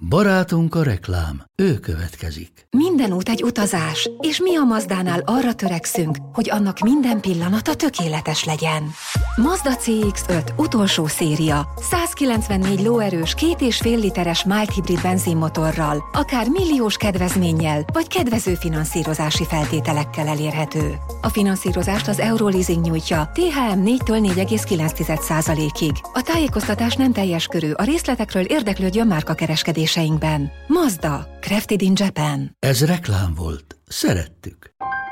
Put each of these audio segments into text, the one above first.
Barátunk a reklám, ő következik. Minden út egy utazás, és mi a Mazdánál arra törekszünk, hogy annak minden pillanata tökéletes legyen. Mazda CX-5 utolsó széria, 194 lóerős 2,5 literes mild hibrid benzinmotorral, akár milliós kedvezménnyel, vagy kedvező finanszírozási feltételekkel elérhető. A finanszírozást az Euroleasing nyújtja, THM 4-től 4,9%-ig. A tájékoztatás nem teljes körű, a részletekről érdeklődjön márkakereskedéseinkben. Mazda, crafted in Japan. Ez reklám volt. Szerettük.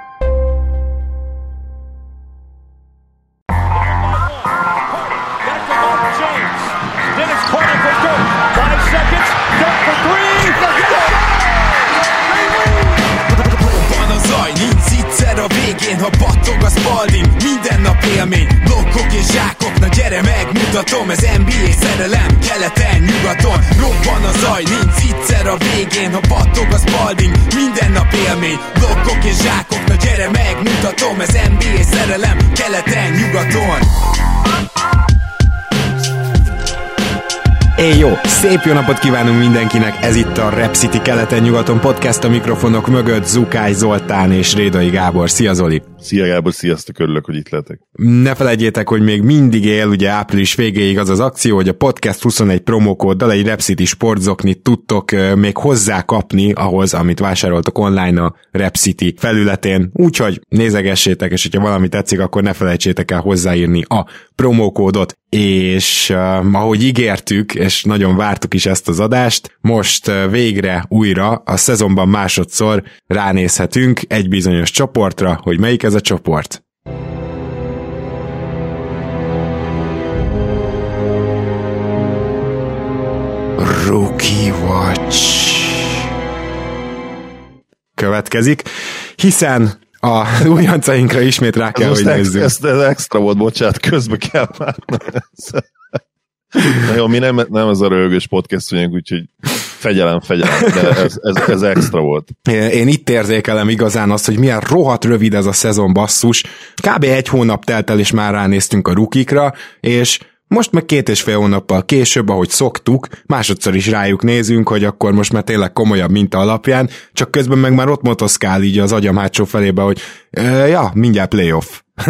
A végén, ha battog a Spalding, minden nap élmény, blokkok és zsákok, na gyere megmutatom, ez NBA szerelem, keleten, nyugaton, robban a zaj, nincs egyszer a végén, ha battog a Spalding, minden nap élmény, blokkok és zsákok, na gyere megmutatom, ez NBA szerelem, keleten, nyugaton. Jó, szép jó napot kívánunk mindenkinek, ez itt a Rep City keleten-nyugaton podcast, a mikrofonok mögött Zukály Zoltán és Rédai Gábor. Szia Zoli! Szia Gábor, sziasztok, örülök, hogy itt lehetek. Ne felejtjétek, hogy még mindig él ugye április végéig az az akció, hogy a Podcast 21 promókóddal egy Rep City sportzoknit tudtok még hozzá kapni ahhoz, amit vásároltok online a Rep City felületén. Úgyhogy nézegessétek, és hogyha valami tetszik, akkor ne felejtsétek el hozzáírni a promókódot. És ahogy ígértük, és nagyon vártuk is ezt az adást, most végre újra a szezonban másodszor ránézhetünk egy bizonyos csoportra, hogy melyik ez a csoport. Rookie Watch következik, hiszen a újoncainkra ismét rá kell, hogy nézzünk. Ez extra volt, bocsánat, közbe kell várnom. Na jó, mi nem ez a röhögős podcast vagyunk, úgyhogy fegyelem, de ez extra volt. Én itt érzékelem igazán azt, hogy milyen rohadt rövid ez a szezon, basszus. Kb. 1 hónap telt el, és már ránéztünk a rukikra, és most meg 2,5 hónappal később, ahogy szoktuk, másodszor is rájuk nézünk, hogy akkor most már tényleg komolyabb minta alapján, csak közben meg már ott motoszkál így az agyam hátsó felébe, hogy mindjárt playoff.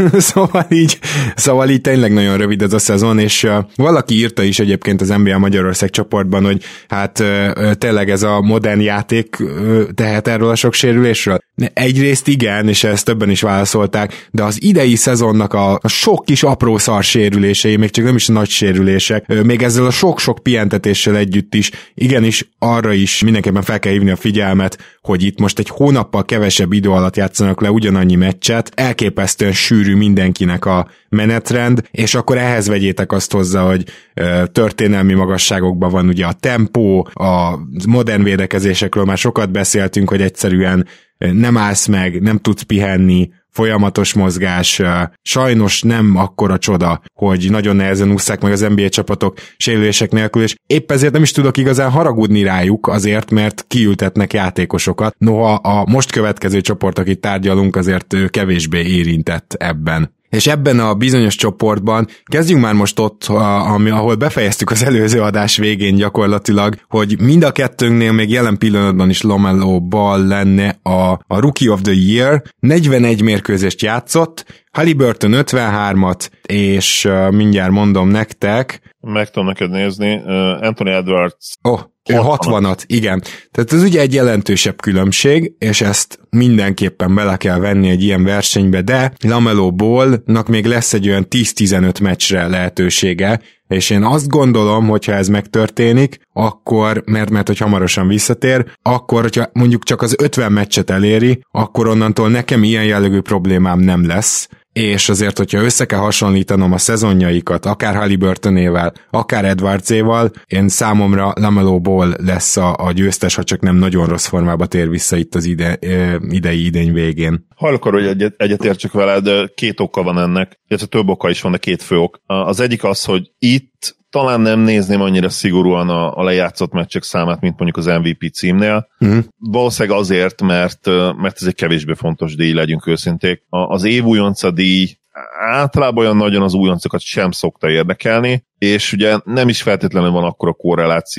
Szóval így tényleg nagyon rövid ez a szezon, és valaki írta is egyébként az NBA Magyarország csoportban, hogy hát tényleg ez a modern játék tehet erről a sok sérülésről. Egyrészt igen, és ezt többen is válaszolták, de az idei szezonnak a sok kis apró szar sérülései, még csak nem is nagy sérülések, még ezzel a sok-sok pihentetéssel együtt is, igenis arra is mindenképpen fel kell hívni a figyelmet, hogy itt most egy hónappal kevesebb idő alatt játszanak le ugyanannyi meccset, elképesztően sűrű mindenkinek a menetrend, és akkor ehhez vegyétek azt hozzá, hogy történelmi magasságokban van ugye a tempó, a modern védekezésekről már sokat beszéltünk, hogy egyszerűen nem állsz meg, nem tudsz pihenni, folyamatos mozgás, sajnos nem akkora csoda, hogy nagyon nehezen ússzák meg az NBA csapatok sérülések nélkül, és épp ezért nem is tudok igazán haragudni rájuk azért, mert kiültetnek játékosokat. Noha a most következő csoport, akit tárgyalunk, azért kevésbé érintett ebben. És ebben a bizonyos csoportban kezdjünk már most ott, ahol befejeztük az előző adás végén gyakorlatilag, hogy mind a kettőnknél még jelen pillanatban is LaMelo Ball lenne a Rookie of the Year. 41 mérkőzést játszott, Haliburton 53-at, és mindjárt mondom nektek. Meg tudom neked nézni, Anthony Edwards. Ő 60-at, igen. Tehát ez ugye egy jelentősebb különbség, és ezt mindenképpen bele kell venni egy ilyen versenybe, de LaMelo Ballnak még lesz egy olyan 10-15 meccsre lehetősége, és én azt gondolom, hogyha ez megtörténik, akkor, mert hogy hamarosan visszatér, akkor, hogyha mondjuk csak az 50 meccset eléri, akkor onnantól nekem ilyen jellegű problémám nem lesz, és azért, hogyha össze kell hasonlítanom a szezonjaikat, akár Haliburtonével, akár Edwardséval, én számomra LaMelo Ball lesz a győztes, ha csak nem nagyon rossz formába tér vissza itt az idei idény végén. Hajlok arra, hogy egyetértsek veled, 2 oka van ennek, illetve több oka is van, de 2 fő ok. Az egyik az, hogy itt talán nem nézném annyira szigorúan a lejátszott meccsek számát, mint mondjuk az MVP címnél. Valószínűleg azért, mert ez egy kevésbé fontos díj, legyünk őszinték. Az év újonca díj általában olyan nagyon az újoncokat sem szokta érdekelni, és ugye nem is feltétlenül van akkora korreláció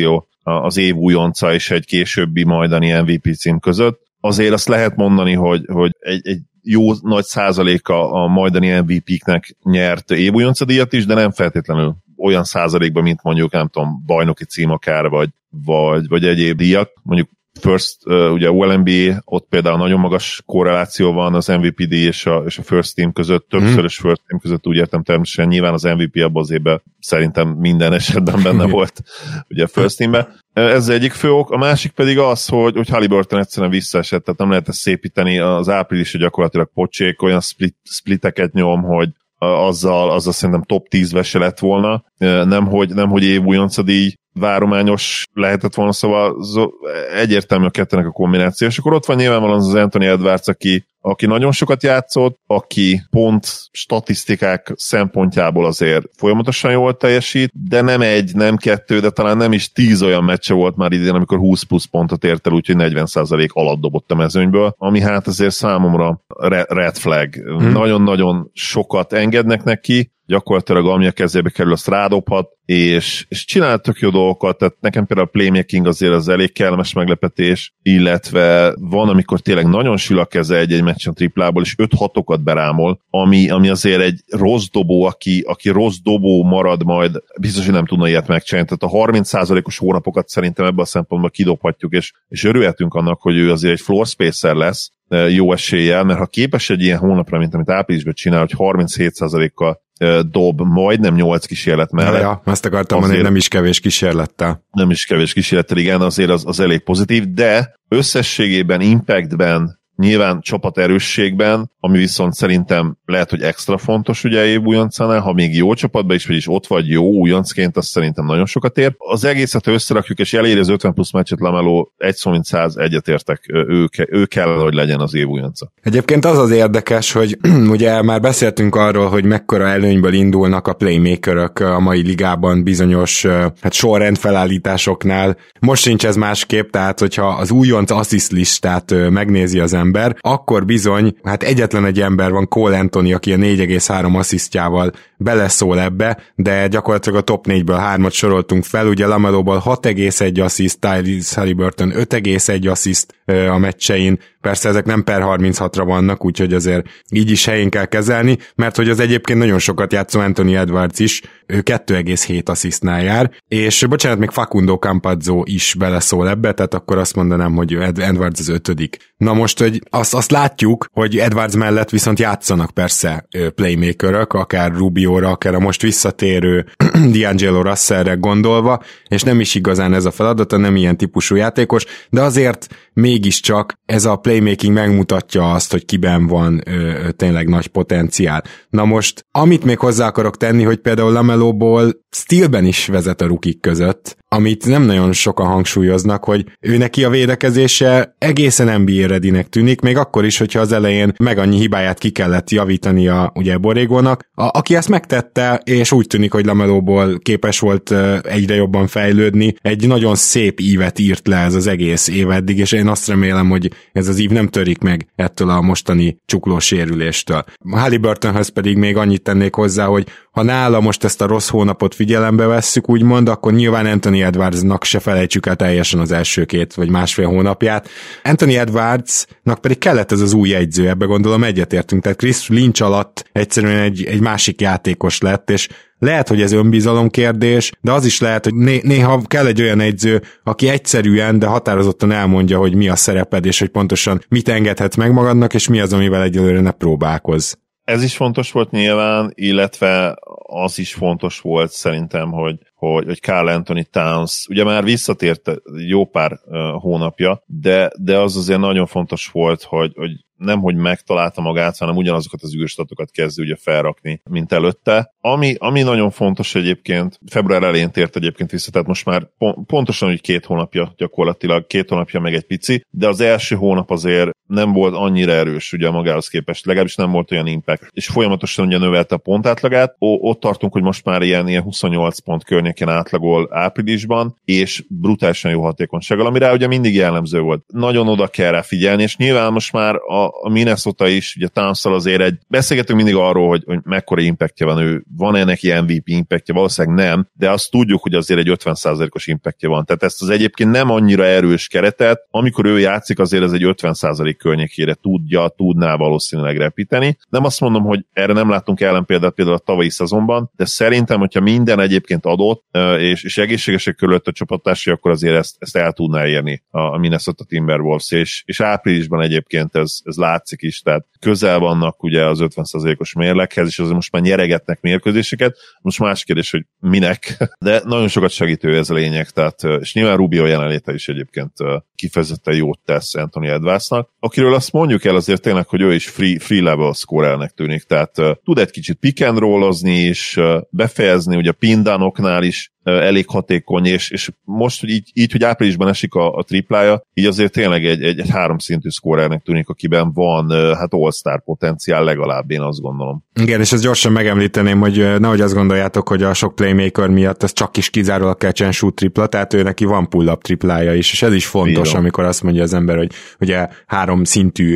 az év újonca és egy későbbi majdani MVP cím között. Azért azt lehet mondani, hogy egy jó nagy százaléka a majdani MVP-knek nyert évújonca díjat is, de nem feltétlenül olyan százalékban, mint mondjuk, nem tudom, bajnoki cím akár, vagy egyéb díjak. Mondjuk ugye OLNBA, ott például nagyon magas korreláció van az MVP díj és a first team között, többszörös first team között, úgy értem természetesen, nyilván az MVP abban az évben szerintem minden esetben benne volt ugye a first teamben. Ez egyik fő ok, a másik pedig az, hogy Haliburton egyszerűen visszaesett, tehát nem lehet ezt szépíteni, az április gyakorlatilag pocsék, olyan spliteket nyom, hogy azzal szerintem top 10-be se lett volna, nemhogy év újonca díj várományos lehetett volna, szóval egyértelmű a kettőnek a kombináció, és akkor ott van nyilvánvalóan az Anthony Edwards, aki nagyon sokat játszott, aki pont statisztikák szempontjából azért folyamatosan jól teljesít, de nem egy, nem kettő, de talán nem is 10 olyan meccse volt már idén, amikor 20 plusz pontot ért el, úgyhogy 40% alatt dobott a mezőnyből, ami hát azért számomra red flag. Nagyon-nagyon sokat engednek neki, gyakorlatilag ami a kezébe kerül, azt rádobhat, és csinál tök jó dolgokat, tehát nekem például a playmaking azért az elég kellemes meglepetés, illetve van, amikor tényleg nagyon sül a keze egy meccsen triplából, és 5-6-okat berámol, ami azért egy rossz dobó, aki rossz dobó marad majd, biztos, hogy nem tudna ilyet megcsinálni, tehát a 30%-os hónapokat szerintem ebben a szempontból kidobhatjuk, és örülhetünk annak, hogy ő azért egy floor spacer lesz, jó eséllyel, mert ha képes egy ilyen hónapra, mint amit áprilisban csinál, hogy 37%-kal dob majdnem 8 kísérlet mellett. Ja, azt akartam mondani, hogy nem is kevés kísérlettel. Nem is kevés kísérlettel, igen, azért az elég pozitív, de összességében, impactben, nyilván csapaterősségben, ami viszont szerintem lehet, hogy extra fontos ugye év újoncánál, ha még jó csapatban is, vagyis ott vagy jó újoncként, az szerintem nagyon sokat ér. Az egészet összerakjuk, és eléri az 50 plusz meccset Lamelo, egy szó mint 100, egyetértek, ő kell, hogy legyen az év újonca. Egyébként az érdekes, hogy ugye már beszéltünk arról, hogy mekkora előnyből indulnak a playmakerök a mai ligában bizonyos sorrend felállításoknál. Most sincs ez másképp, tehát hogyha az újonc assist listát megnézi az ember, akkor bizony, hát egyetlen egy ember van, Cole Anthony, aki a 4,3 asszisztjával beleszól ebbe, de gyakorlatilag a top 4-ből 3-at soroltunk fel, ugye Lamelóból 6,1 assziszt, Tyrese Haliburton 5,1 assziszt a meccsein, persze ezek nem per 36-ra vannak, úgyhogy azért így is helyén kell kezelni, mert hogy az egyébként nagyon sokat játszó Anthony Edwards is, ő 2,7 asszisztnál jár, és bocsánat, még Facundo Campazzo is beleszól ebbe, tehát akkor azt mondanám, hogy Edwards az 5. Na most, hogy azt látjuk, hogy Edwards mellett viszont játszanak persze playmakerök, akár Rubio-ra, akár a most visszatérő D'Angelo Russellre gondolva, és nem is igazán ez a feladata, nem ilyen típusú játékos, de azért mégiscsak ez a playmaking megmutatja azt, hogy kiben van tényleg nagy potenciál. Na most, amit még hozzá akarok tenni, hogy például Lamelóból stealben is vezet a rukik között, amit nem nagyon sokan hangsúlyoznak, hogy ő neki a védekezése egészen NBA readynek tűnik, még akkor is, hogyha az elején meg annyi hibáját ki kellett javítania ugye Borégónak, aki ezt megtette, és úgy tűnik, hogy Lamelóból képes volt egyre jobban fejlődni, egy nagyon szép ívet írt le ez az egész év eddig, és én azt remélem, hogy ez az ív nem törik meg ettől a mostani csuklós sérüléstől. Haliburtonhoz pedig még annyit tennék hozzá, hogy ha nála most ezt a rossz hónapot figyelembe vesszük, úgymond, akkor nyilván Anthony Edwardsnak se felejtsük el teljesen az első 2 vagy másfél hónapját. Anthony Edwardsnak pedig kellett ez az új jegyző, ebbe gondolom egyetértünk, tehát Chris Lynch alatt egyszerűen egy másik játékos lett, és lehet, hogy ez önbizalom kérdés, de az is lehet, hogy néha kell egy olyan edző, aki egyszerűen, de határozottan elmondja, hogy mi a szereped, és hogy pontosan mit engedhetsz meg magadnak, és mi az, amivel egyelőre ne próbálkozz. Ez is fontos volt nyilván, illetve az is fontos volt szerintem, hogy Karl Anthony Towns ugye már visszatért jó pár hónapja, de az azért nagyon fontos volt, hogy nemhogy megtalálta magát, hanem ugyanazokat az űrstatokat kezdi ugye felrakni, mint előtte. Ami nagyon fontos egyébként, február elején tért egyébként vissza, tehát most már pontosan úgy 2 hónapja gyakorlatilag, 2 hónapja meg egy pici, de az első hónap azért nem volt annyira erős ugye magához képest, legalábbis nem volt olyan impact, és folyamatosan ugye növelte a pontátlagát, ott tartunk, hogy most már ilyen 28 pont környékén környékén átlagol áprilisban, és brutálisan jó hatékonysággal, ami rá ugye mindig jellemző volt. Nagyon oda kell rá figyelni, és nyilván most már a Minnesota is, ugye Towns-szal azért beszélgetünk mindig arról, hogy mekkora impactja van, van-e neki MVP impactja, valószínűleg nem, de azt tudjuk, hogy azért egy 50%-os impactja van. Tehát ezt az egyébként nem annyira erős keretet, amikor ő játszik, azért ez egy 50% környékére tudná valószínűleg repíteni. Nem azt mondom, hogy erre nem láttunk ellenpéldát például a tavalyi szezonban, de szerintem, hogyha minden egyébként adott, és egészségesek körülött a csapattársai, akkor azért ezt el tudná érni a Minnesota Timberwolves, és áprilisban egyébként ez látszik is, tehát közel vannak ugye az 50%-os mérleghez, és azért most már nyeregetnek mérkőzéseket, most más kérdés, hogy minek, de nagyon sokat segítő ez a lényeg, tehát, és nyilván Rubio jelenléte is egyébként kifejezetten jót tesz Anthony Edwardsnak, akiről azt mondjuk el azért tényleg, hogy ő is free level scorernek tűnik, tehát tud egy kicsit pick and rollozni és befejezni, ugye a pindánoknál is elég hatékony, és most, hogy így, hogy áprilisban esik a triplája, így azért tényleg egy háromszintű scorernek tűnik, akiben van hát all-star potenciál legalább, én azt gondolom. Igen, és ezt gyorsan megemlíteném, hogy nehogy azt gondoljátok, hogy a sok playmaker miatt ez csak is kizárólag catch and shoot tripla, tehát ő neki van pull-up triplája is, és ez is fontos, igen, amikor azt mondja az ember, hogy ugye három szintű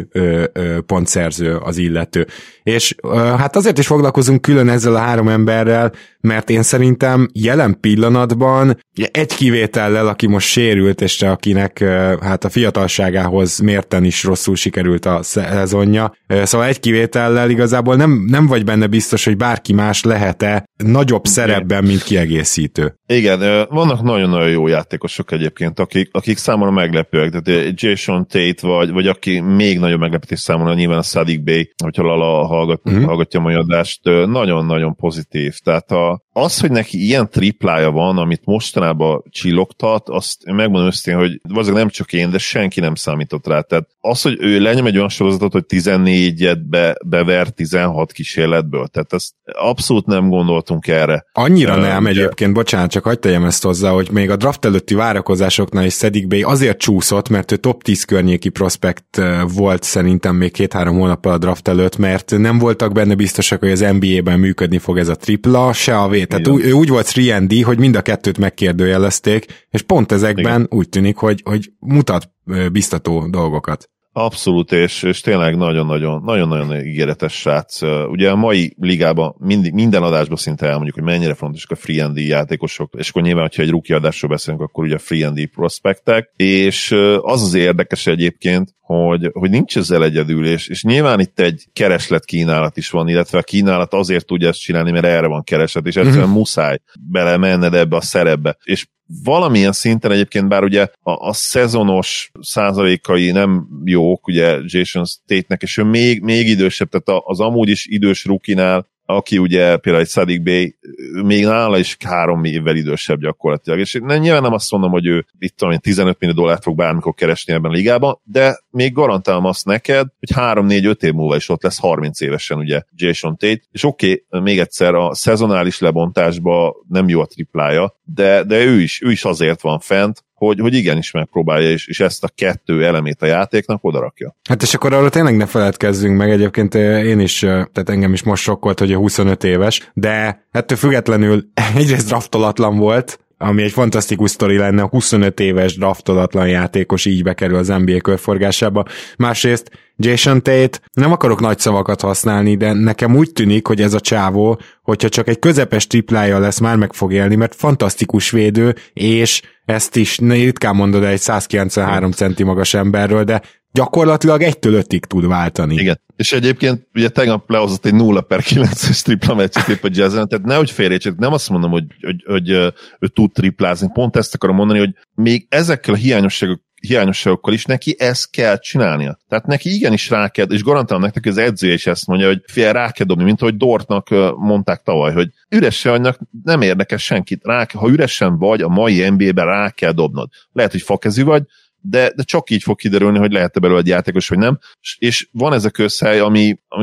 pontszerző az illető. És hát azért is foglalkozunk külön ezzel a három emberrel, mert én szerintem jelen pillanatban egy kivétellel, aki most sérült, és akinek hát a fiatalságához mérten is rosszul sikerült a szezonja, szóval egy kivétellel igazából nem vagy benne biztos, hogy bárki más lehet-e nagyobb szerepben, mint kiegészítő. Igen, vannak nagyon-nagyon jó játékosok egyébként, akik számomra meglepőek, tehát Jason Tate, vagy aki még nagyobb meglepetés számomra, nyilván a Saddiq Bey, hogyha Lala hallgatja a mai adást, nagyon-nagyon pozitív. Tehát az, hogy neki ilyen triplája van, amit mostanában csillogtat, azt megmondom őszintén, hogy valószínűleg nem csak én, de senki nem számított rá. Tehát az, hogy ő lenyom egy olyan sorozatot, hogy 14-et bever 16 kísérletből, tehát ezt abszolút nem gondoltunk erre. Annyira nem egyébként, bocsánat, csak hagyd tegyem ezt hozzá, hogy még a draft előtti várakozásoknál is Saddiq Bey azért csúszott, mert ő top 10 környéki prospekt volt szerintem még 2-3 hónappal a draft előtt, mert nem voltak benne biztosak, hogy az NBA-ben működni fog ez a tripla, se a tehát ő úgy volt 3&D, hogy mind a kettőt megkérdőjelezték, és pont ezekben úgy tűnik, hogy mutat biztató dolgokat. Abszolút, és tényleg nagyon-nagyon ígéretes srác. Ugye a mai ligában minden adásban szinte elmondjuk, hogy mennyire fontosak a free and D játékosok, és akkor nyilván, hogyha egy rookie adásról beszélünk, akkor ugye a free and D prospektek, és az érdekes egyébként, hogy nincs ezzel egyedül, és nyilván itt egy kereslet-kínálat is van, illetve a kínálat azért tudja ezt csinálni, mert erre van kereslet, és egyszerűen muszáj belemenned ebbe a szerepbe. És valamilyen szinten egyébként, bár ugye a szezonos százalékai nem jók, ugye Jason Tate-nek, és ő még idősebb, tehát az amúgy is idős rookie-nál, aki ugye például egy Saddiq Bey, még nála is 3 évvel idősebb gyakorlatilag, és nyilván nem azt mondom, hogy ő itt tudom, $15 millió fog bármikor keresni ebben a ligában, de még garantálom azt neked, hogy 3-4-5 év múlva is ott lesz 30 évesen ugye Jason Tate, és oké, még egyszer a szezonális lebontásban nem jó a triplája, de ő is azért van fent, hogy igenis megpróbálja, és ezt a 2 elemét a játéknak odarakja. Hát és akkor arról tényleg ne feledkezzünk meg, egyébként én is, tehát engem is most sokkolt, hogy 25 éves, de ettől függetlenül egyrészt draftolatlan volt, ami egy fantasztikus sztori lenne, a 25 éves draftolatlan játékos így bekerül az NBA körforgásába. Másrészt Jason Tate, nem akarok nagy szavakat használni, de nekem úgy tűnik, hogy ez a csávó, hogyha csak egy közepes triplája lesz, már meg fog élni, mert fantasztikus védő, és ezt is ritkán mondod egy 193 centi magas emberről, de gyakorlatilag 1-től 5-ig tud váltani. Igen, és egyébként ugye tegnap lehozott egy 0/9-es tripla meccset épp a Jazzen, tehát nehogy félrejtsétek, nem azt mondom, hogy ő tud triplázni, pont ezt akarom mondani, hogy még ezekkel a hiányosságokkal is neki ezt kell csinálnia. Tehát neki igenis rá kell, és garantálom nektek, hogy az edzője is ezt mondja, hogy fél rá kell dobni, mint ahogy Dortnak mondták tavaly, hogy üresen vagynak, nem érdekes senkit, ha üresen vagy, a mai NBA-ben rá kell dobnod. Lehet, hogy fakezű vagy, de csak így fog kiderülni, hogy lehet-e belőle egy játékos, vagy nem. És van ez a közhely, amivel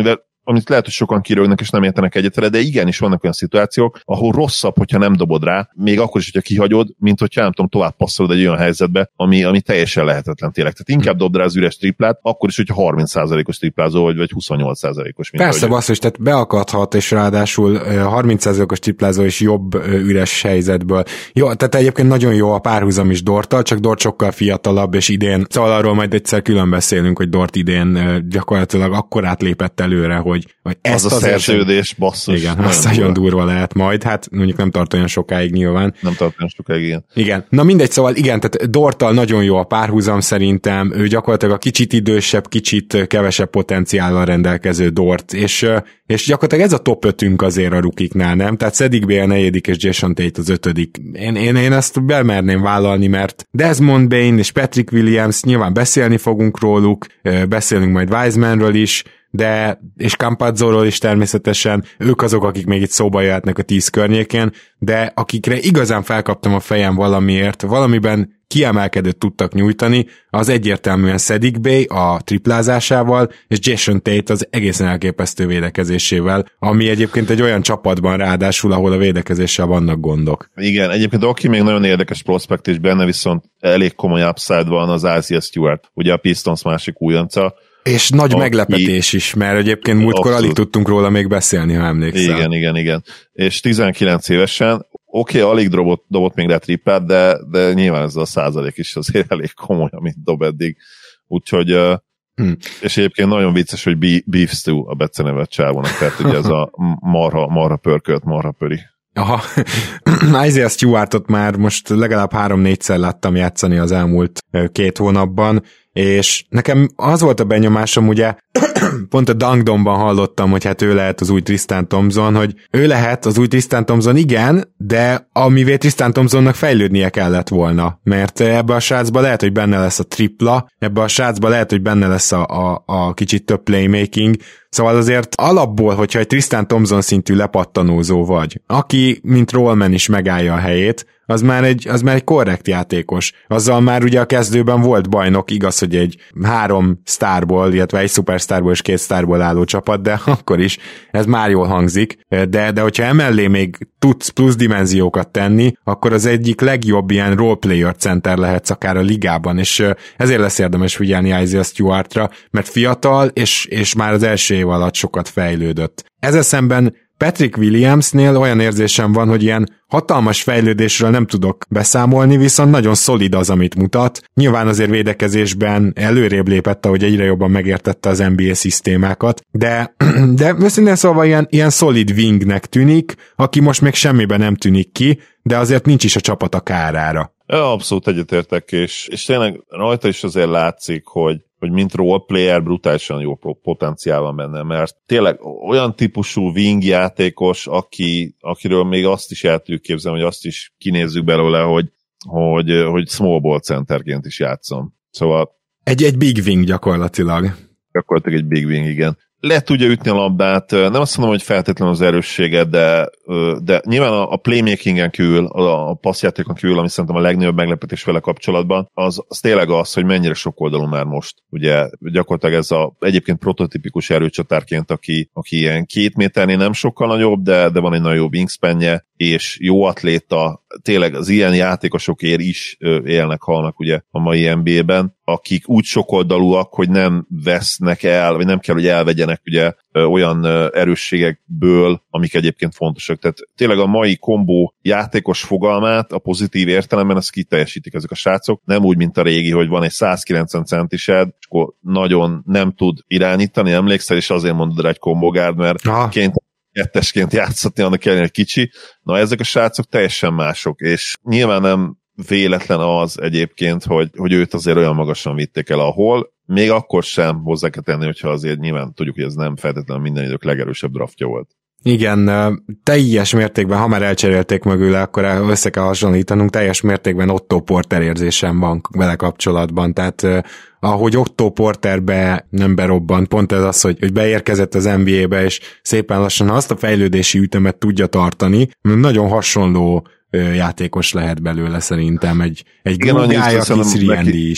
amit lehet, hogy sokan kirögnek és nem értenek egyet, de igenis vannak olyan szituációk, ahol rosszabb, hogyha nem dobod rá, még akkor is, hogyha kihagyod, mint hogyha nem tudom, tovább passzolod egy olyan helyzetbe, ami teljesen lehetetlen tényleg. Tehát inkább dobd rá az üres triplát, akkor is, hogyha 30%-os triplázó vagy 28%-os. Persze, basszus, tehát beakadhat, és ráadásul 30%-os triplázó is jobb üres helyzetből. Jó, tehát egyébként nagyon jó a párhuzam is Dorttal, csak Dort sokkal fiatalabb, és idén, szóval arról majd egyszer külön beszélünk, hogy Dort idén gyakorlatilag akkor átlépett előre, hogy ezt az a szerződés, basszus. Igen, az nagyon durva lehet majd, hát mondjuk nem tart olyan sokáig nyilván. Nem tart olyan sokáig, igen. Igen, na mindegy, szóval igen, tehát Dorttal nagyon jó a párhuzam szerintem, ő gyakorlatilag a kicsit idősebb, kicsit kevesebb potenciállal rendelkező Dort, és gyakorlatilag ez a top 5-ünk azért a rukiknál, nem? Tehát Saddiq Bey a 4. és Jason Tate az 5. Én ezt bemerném vállalni, mert Desmond Bane és Patrick Williams, nyilván beszélni fogunk róluk, beszélünk majd Wisemanről is, és Campazzóról is természetesen, ők azok, akik még itt szóba jöhetnek a 10 környékén, de akikre igazán felkaptam a fejem valamiért, valamiben kiemelkedőt tudtak nyújtani, az egyértelműen Saddiq Bey a triplázásával, és Jason Tate az egészen elképesztő védekezésével, ami egyébként egy olyan csapatban ráadásul, ahol a védekezéssel vannak gondok. Igen, egyébként aki még nagyon érdekes prospekt, és benne viszont elég komoly upside van, az Isaiah Stewart, ugye a Pistons másik újonca. És nagy meglepetés is, mert egyébként múltkor alig tudtunk róla még beszélni, ha emlékszel. Igen. És 19 évesen, alig dobott még rá triplát, de nyilván ez a százalék is azért elég komoly, amit dob eddig. Úgyhogy, és egyébként nagyon vicces, hogy Beef Stew a becenevet csávónak, tehát ugye ez a marha pörkölt, marha pöri. Aha, Isaiah Stewartot már most legalább 3-4-szer láttam játszani az elmúlt 2 hónapban, és nekem az volt a benyomásom, ugye, pont a Dunkdomban hallottam, hogy hát ő lehet az új Tristan Thompson, hogy ő lehet az új Tristan Thompson, igen, de amivé Tristan Thompsonnak fejlődnie kellett volna, mert ebbe a srácba lehet, hogy benne lesz a tripla, ebbe a srácba lehet, hogy benne lesz a kicsit több playmaking, szóval azért alapból, hogyha egy Tristan Thompson szintű lepattanózó vagy, aki, mint rollman is megállja a helyét, az már egy korrekt játékos. Azzal már ugye a kezdőben volt bajnok, igaz, hogy egy 3 sztárból, illetve egy szupersztárból és 2 sztárból álló csapat, de akkor is ez már jól hangzik. De hogyha emellé még tudsz plusz dimenziókat tenni, akkor az egyik legjobb ilyen roleplayer center lehetsz akár a ligában, és ezért lesz érdemes figyelni Isaiah Stewartra, mert fiatal, és már az első év alatt sokat fejlődött. Ezzel szemben Patrick Williamsnél olyan érzésem van, hogy ilyen hatalmas fejlődésről nem tudok beszámolni, viszont nagyon szolid az, amit mutat. Nyilván azért védekezésben előrébb lépett, ahogy egyre jobban megértette az NBA szisztémákat, de őszintén szólva ilyen szolid wingnek tűnik, aki most még semmiben nem tűnik ki, de azért nincs is a csapat a kárára. Abszolút egyetértek, és tényleg rajta is azért látszik, hogy mint roleplayer brutálisan jó potenciál van benne, mert tényleg olyan típusú wing játékos, akiről még azt is el tudjuk képzelni, hogy azt is kinézzük belőle, hogy small ball centerként is játszom. Szóval egy big wing gyakorlatilag. Gyakorlatilag egy big wing, igen. Le tudja ütni a labdát, nem azt mondom, hogy feltétlenül az erősséget, de nyilván a playmakingen kívül, a passzjátékon kívül, ami szerintem a legnagyobb meglepetés vele kapcsolatban, az tényleg az, hogy mennyire sokoldalú már most. Ugye gyakorlatilag ez egyébként prototipikus erőcsatárként, aki ilyen 2 méternél nem sokkal nagyobb, de van egy nagyon jó wingspanje, és jó atléta, tényleg az ilyen játékosokért is halnak ugye a mai NBA-ben, akik úgy sokoldalúak, hogy nem vesznek el, vagy nem kell, hogy elvegyenek ugye olyan erősségekből, amik egyébként fontosak. Tehát tényleg a mai kombó játékos fogalmát a pozitív értelemben ezt kiteljesítik ezek a srácok. Nem úgy, mint a régi, hogy van egy 190 centised, és akkor nagyon nem tud irányítani, emlékszel, és azért mondod rá egy kombogárd, mert kettesként játszhatni, annak ellenére kicsi. Na, ezek a srácok teljesen mások, és nyilván nem véletlen az egyébként, hogy őt azért olyan magasan vitték el, ahol még akkor sem hozzá kell tenni, hogyha azért nyilván tudjuk, hogy ez nem feltétlenül minden idők legerősebb draftja volt. Igen, teljes mértékben, ha már elcserélték mögül, akkor össze kell hasonlítanunk, teljes mértékben Otto Porter érzésem van vele kapcsolatban, tehát ahogy Otto Porterbe nem berobbant, pont ez az, hogy beérkezett az NBA-be, és szépen lassan azt a fejlődési ütemet tudja tartani, nagyon hasonló játékos lehet belőle szerintem, egy Gugály, aki 3&D is.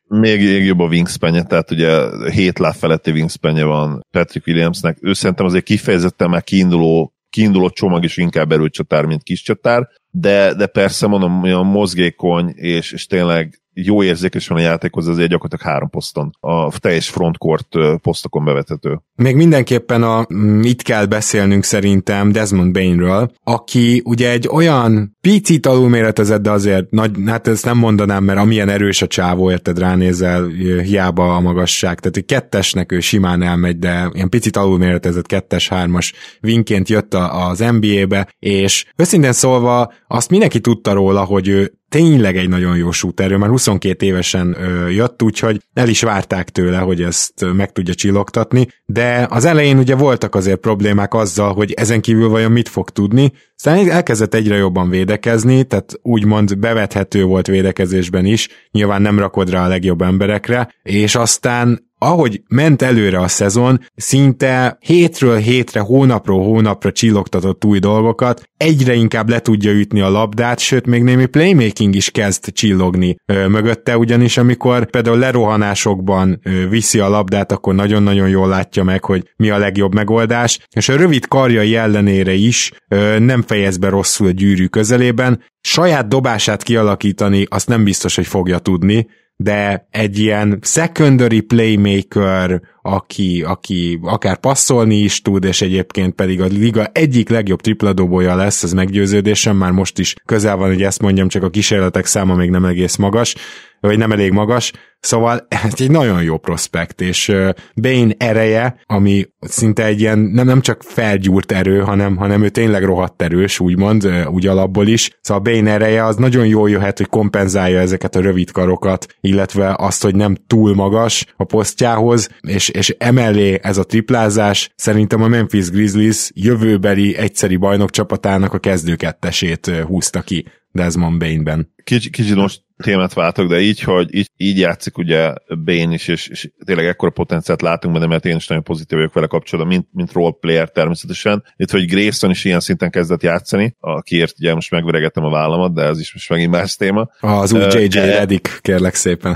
még jobb a wingspanje, tehát ugye 7 láb feletti wingspanje van Patrick Williamsnek. Ő szerintem azért kifejezetten már kiinduló csomag is inkább erőcsatár, mint kis csatár, de persze mondom, olyan mozgékony, és tényleg jó érzékes van a játékhoz, azért gyakorlatilag 3 poszton, a teljes frontcourt posztokon bevethető. Még mindenképpen itt kell beszélnünk szerintem Desmond Bane-ről, aki ugye egy olyan picit alulméretezett, de azért nagy, hát ezt nem mondanám, mert amilyen erős a csávó, érted, ránézel, hiába a magasság, tehát egy 2-esnek ő simán elmegy, de ilyen picit alulméretezett 2-es, 3-as wingként jött az NBA-be, és őszintén szólva azt mindenki tudta róla, hogy ő tényleg egy nagyon jó shooter, ő már 22 évesen jött, úgyhogy el is várták tőle, hogy ezt meg tudja csillogtatni, de az elején ugye voltak azért problémák azzal, hogy ezen kívül vajon mit fog tudni, aztán elkezdett egyre jobban védekezni, tehát úgymond bevethető volt védekezésben is, nyilván nem rakod rá a legjobb emberekre, és aztán ahogy ment előre a szezon, szinte hétről hétre, hónapról hónapra csillogtatott új dolgokat, egyre inkább le tudja ütni a labdát, sőt még némi playmaking is kezd csillogni mögötte, ugyanis amikor például lerohanásokban viszi a labdát, akkor nagyon-nagyon jól látja meg, hogy mi a legjobb megoldás, és a rövid karjai ellenére is nem fejez be rosszul a gyűrű közelében, saját dobását kialakítani azt nem biztos, hogy fogja tudni, de egy ilyen secondary playmaker, aki akár passzolni is tud, és egyébként pedig a liga egyik legjobb tripladobója lesz, ez meggyőződésem, már most is közel van, hogy ezt mondjam, csak a kísérletek száma még nem egész magas, vagy nem elég magas, szóval ez egy nagyon jó prospekt, és Bane ereje, ami szinte egy ilyen nem csak felgyúrt erő, hanem ő tényleg rohadt erős, úgymond, úgy alapból is, szóval Bane ereje az nagyon jól jöhet, hogy kompenzálja ezeket a rövid karokat, illetve azt, hogy nem túl magas a posztjához, és emellé ez a triplázás szerintem a Memphis Grizzlies jövőbeli egyszeri bajnokcsapatának a kezdőkettesét húzta ki Desmond Bane-ben. Kicsit most témát váltok, de így játszik ugye Bane is, és tényleg ekkora potenciált látunk benne, mert én is nagyon pozitív vagyok vele kapcsolatban, mint role player természetesen. Itt, hogy Grayson is ilyen szinten kezdett játszani, akiért ugye most megveregettem a vállamat, de ez is most megint más téma. Az új JJ Redick, kérlek szépen.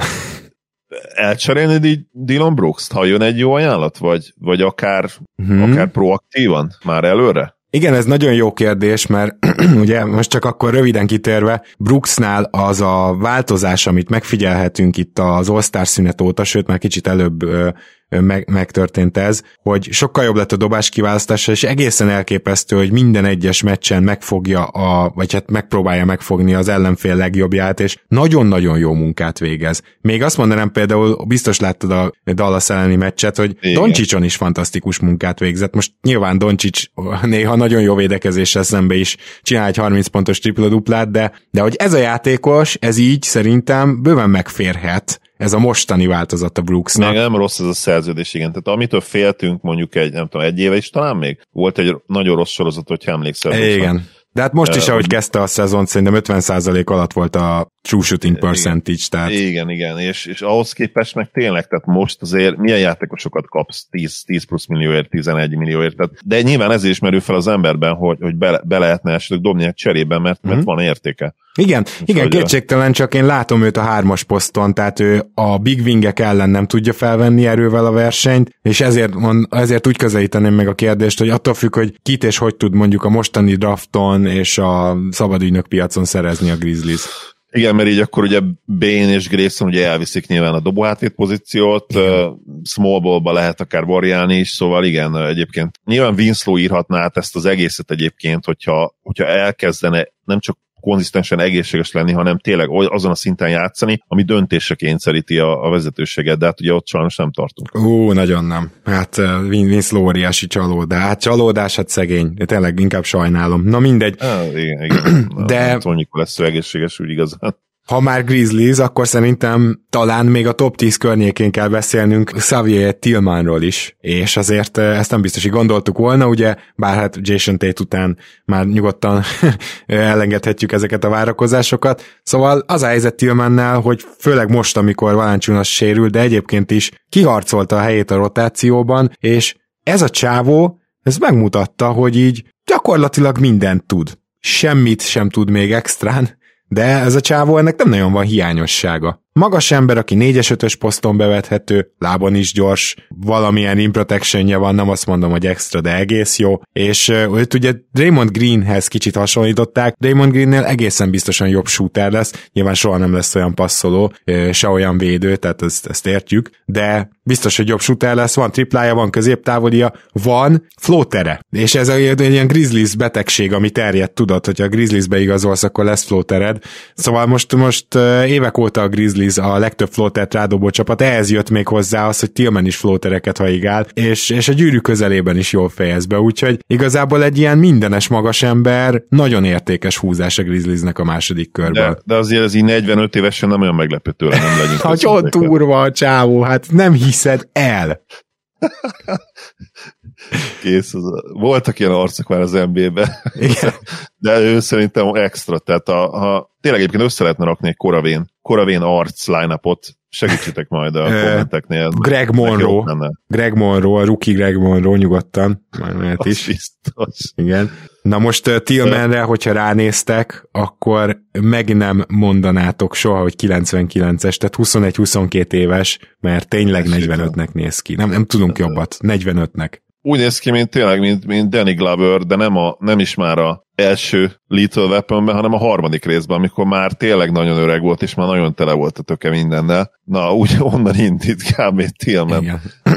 Elcserélni Dillon Brooks-t, ha jön egy jó ajánlat, vagy akár proaktívan már előre? Igen, ez nagyon jó kérdés, mert ugye most csak akkor röviden kitérve, Brooksnál az a változás, amit megfigyelhetünk itt az All-Star szünet óta, sőt már kicsit előbb megtörtént ez, hogy sokkal jobb lett a dobás kiválasztása, és egészen elképesztő, hogy minden egyes meccsen megfogja, vagy hát megpróbálja megfogni az ellenfél legjobbját, és nagyon-nagyon jó munkát végez. Még azt mondanám például, biztos láttad a Dallas elleni meccset, hogy Doncsicson is fantasztikus munkát végzett. Most nyilván Doncsics néha nagyon jó védekezéssel szembe is csinál egy 30 pontos tripla-duplát, de hogy ez a játékos, ez így szerintem bőven megférhet. Ez a mostani változat a Brooksnak. Nem rossz ez a szerződés, igen. Tehát amitől féltünk mondjuk egy éve is talán még, volt egy nagyon rossz sorozat, hogyha emlékszel. Igen. De hát most is, ahogy kezdte a szezont, szerintem 50% alatt volt a true shooting percentage. Tehát... Igen, és ahhoz képest meg tényleg, tehát most azért milyen játékosokat kapsz 10 plusz millióért, 11 millióért, tehát, de nyilván ezért is merül fel az emberben, hogy be lehetne esetleg dobni egy cserében, mert van értéke. Igen, kétségtelen, csak én látom őt a 3-as poszton, tehát ő a big wingek ellen nem tudja felvenni erővel a versenyt, és ezért úgy közelíteném meg a kérdést, hogy attól függ, hogy kit és hogy tud mondjuk a mostani drafton és a szabadügynök piacon szerezni a Grizzlies. Igen, mert így akkor ugye Bane és Grayson ugye elviszik nyilván a dobóhátvéd pozíciót, small ballba lehet akár variálni is, szóval igen, egyébként nyilván Winslow írhatná át ezt az egészet egyébként, hogyha elkezdene nem csak konzisztensen egészséges lenni, hanem tényleg azon a szinten játszani, ami döntésre kényszeríti a vezetőséget, de hát ugye ott sajnos nem tartunk. Nagyon nem. Hát Winslow óriási csalódás, hát szegény. Tényleg inkább sajnálom. Na mindegy. Igen. De... Mondjuk lesz egészséges, úgy igazán. Ha már Grizzlies, akkor szerintem talán még a top 10 környékén kell beszélnünk Xavier Tillmanról is, és azért ezt nem biztos, hogy gondoltuk volna, ugye, bár hát Jason Tate után már nyugodtan elengedhetjük ezeket a várakozásokat. Szóval az a helyzet Tillmannál, hogy főleg most, amikor Valanciunas sérül, de egyébként is kiharcolta a helyét a rotációban, és ez a csávó, ez megmutatta, hogy így gyakorlatilag mindent tud. Semmit sem tud még extrán, de ez a csávó, ennek nem nagyon van hiányossága. magas ember, aki 4-es, 5-ös poszton bevethető, lábon is gyors, valamilyen improtectionje van, nem azt mondom, hogy extra, de egész jó, és őt ugye Draymond Greenhez kicsit hasonlították, Draymond Greennél egészen biztosan jobb shooter lesz, nyilván soha nem lesz olyan passzoló, se olyan védő, tehát ezt értjük, de biztos, hogy jobb shooter lesz, van triplája, van középtávolia, van floatere, és ez egy ilyen Grizzlies betegség, ami terjed, tudod, hogyha a Grizzliesbe igazolsz, akkor lesz floatered, szóval most évek óta a Grizzlies a legtöbb floatert rádobó csapat, ehhez jött még hozzá az, hogy Tillman is floatereket haigál, és a gyűrű közelében is jól fejez be, úgyhogy igazából egy ilyen mindenes magas ember, nagyon értékes húzás a Grizzliesnek a második körben. De azért ez így 45 évesen nem olyan meglepő tőle, nem legyünk. Hogy ott durva a csávó, hát nem hiszed el. Kész. Voltak ilyen arcok már az NBA-ben, de ő szerintem extra, tehát ha tényleg egyébként össze lehetne rakni egy Koravén arc line-upot, segítsetek majd a kommenteknél. Greg Monroe, a rookie Greg Monroe nyugodtan, majd mehet is. Biztos. Igen. Na most Tillmanre, hogyha ránéztek, akkor meg nem mondanátok soha, hogy 99-es, tehát 21-22 éves, mert tényleg 45-nek néz ki. Nem tudunk jobbat, 45-nek. Úgy néz ki, mint tényleg, mint Danny Glover, de nem is már a első Lethal Weaponben, hanem a harmadik részben, amikor már tényleg nagyon öreg volt, és már nagyon tele volt a töke mindennel. Na, úgy onnan indít kb. Tillman.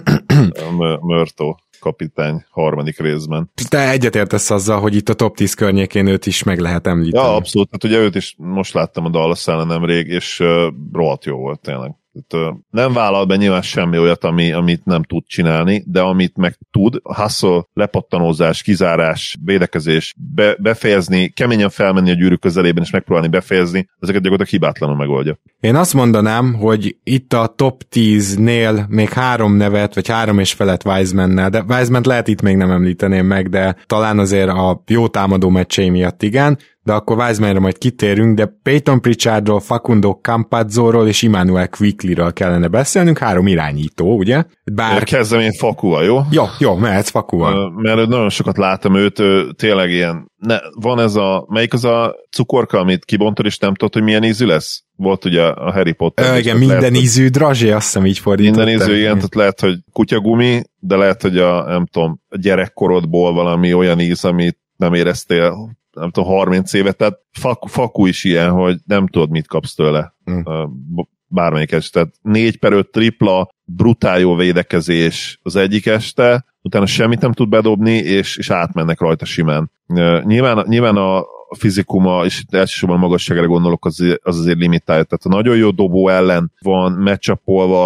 Murto kapitány harmadik részben. Te egyetértesz azzal, hogy itt a top 10 környékén őt is meg lehet említeni. Ja, abszolút. Hát ugye őt is most láttam a Dallas ellen nemrég, és rohadt jó volt tényleg. Nem vállal be nyilván semmi olyat, amit nem tud csinálni, de amit meg tud, hustle, lepattanózás, kizárás, védekezés, befejezni, keményen felmenni a gyűrű közelében és megpróbálni befejezni, ezeket gyakorlatilag hibátlanul megoldja. Én azt mondanám, hogy itt a top 10-nél még 3 nevet, vagy 3 és felett Wisemannel, de Wisemant lehet itt még nem említeném meg, de talán azért a jó támadó meccsei miatt igen, de akkor Wisemanra majd kitérünk, de Peyton Pritchardról, Facundo Campazzóról és Immanuel Quickleyről kellene beszélnünk, 3 irányító, ugye? Kezdem én Facuval, jó? Jó, mehetsz Facuval. Mert nagyon sokat látom őt, tényleg ilyen, van ez melyik az a cukorka, amit kibontod, és nem tudod, hogy milyen ízű lesz? Volt ugye a Harry Potter. Igen, minden lehet, ízű drazsé, azt hiszem így fordítottam. Minden ízű, igen, tehát lehet, hogy kutyagumi, de lehet, hogy nem tudom, a gyerekkorodból valami olyan íz, amit nem éreztél, nem tudom, 30 évet, tehát Facu is ilyen, hogy nem tudod, mit kapsz tőle. Bármelyik este. Tehát 4/5 tripla, brutál jó védekezés az egyik este, utána semmit nem tud bedobni, és átmennek rajta simán. Nyilván a fizikuma, és elsősorban a magasságára gondolok, az azért limitálja. Tehát a nagyon jó dobó ellen van match-upolva,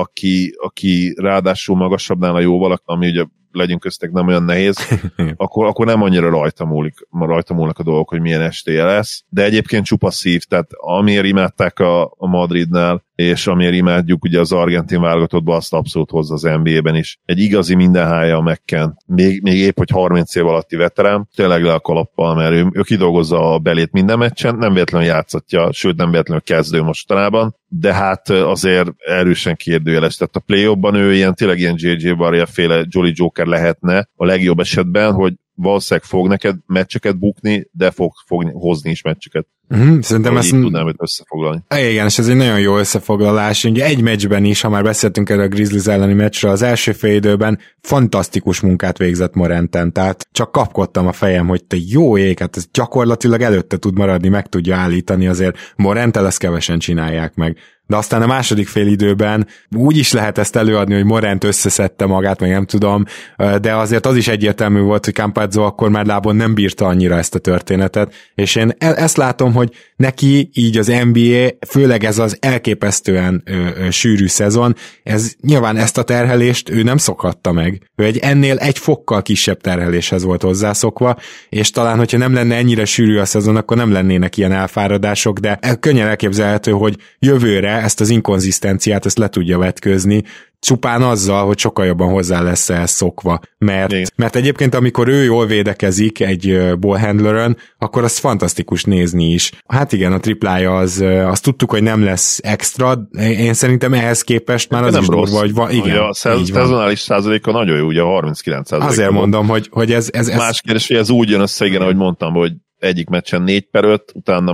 aki ráadásul magasabbnál a jóval, ami ugye legyünk köztek nem olyan nehéz, akkor nem annyira rajta múlnak a dolgok, hogy milyen estéje lesz, de egyébként csupa szív, tehát amiért imádták a Madridnál, és amiért imádjuk ugye az argentin válogatottban, azt abszolút hozza az NBA-ben is. Egy igazi mindenhája a McCann, még épp, hogy 30 év alatti veterán, tényleg le a kalappal, mert ő kidolgozza a belét minden meccsen, nem véletlenül játszatja, sőt nem véletlenül kezdő mostanában, de hát azért erősen kérdőjeles. Tehát a play-offban ő tényleg ilyen J.J. Barea-féle Jolly Joker lehetne a legjobb esetben, hogy valószínűleg fog neked meccseket bukni, de fog hozni is meccseket. Szerintem ezt tudnám őt összefoglalni. Igen, és ez egy nagyon jó összefoglalás. Ugye egy meccsben is, ha már beszéltünk erről a Grizzlies elleni meccsről, az első fél időben fantasztikus munkát végzett Morenten, tehát csak kapkodtam a fejem, hogy te jó ég, hát ez gyakorlatilag előtte tud maradni, meg tudja állítani, azért Morenten ezt kevesen csinálják meg. De aztán a második fél időben úgy is lehet ezt előadni, hogy Morant összeszedte magát, meg nem tudom, de azért az is egyértelmű volt, hogy Campazzo akkor már lábon nem bírta annyira ezt a történetet, és én ezt látom, hogy neki így az NBA, főleg ez az elképesztően sűrű szezon, ez nyilván ezt a terhelést ő nem szokhatta meg. Ő ennél egy fokkal kisebb terheléshez volt hozzászokva, és talán, hogyha nem lenne ennyire sűrű a szezon, akkor nem lennének ilyen elfáradások, de könnyen elképzelhető, hogy jövőre ezt az inkonzisztenciát, ezt le tudja vetközni, csupán azzal, hogy sokkal jobban hozzá lesz ehhez szokva. Mert egyébként, amikor ő jól védekezik egy ballhandlerön, akkor az fantasztikus nézni is. Hát igen, a triplája azt tudtuk, hogy nem lesz extra, én szerintem ehhez képest már az nem is durva, hogy van. Igen, a szezonális százaléka nagyon jó, ugye 39%. Azért mondom, hogy ez... Más kérdés, hogy ez úgy jön össze, igen, ahogy mondtam, hogy egyik meccsen 4/5, utána meg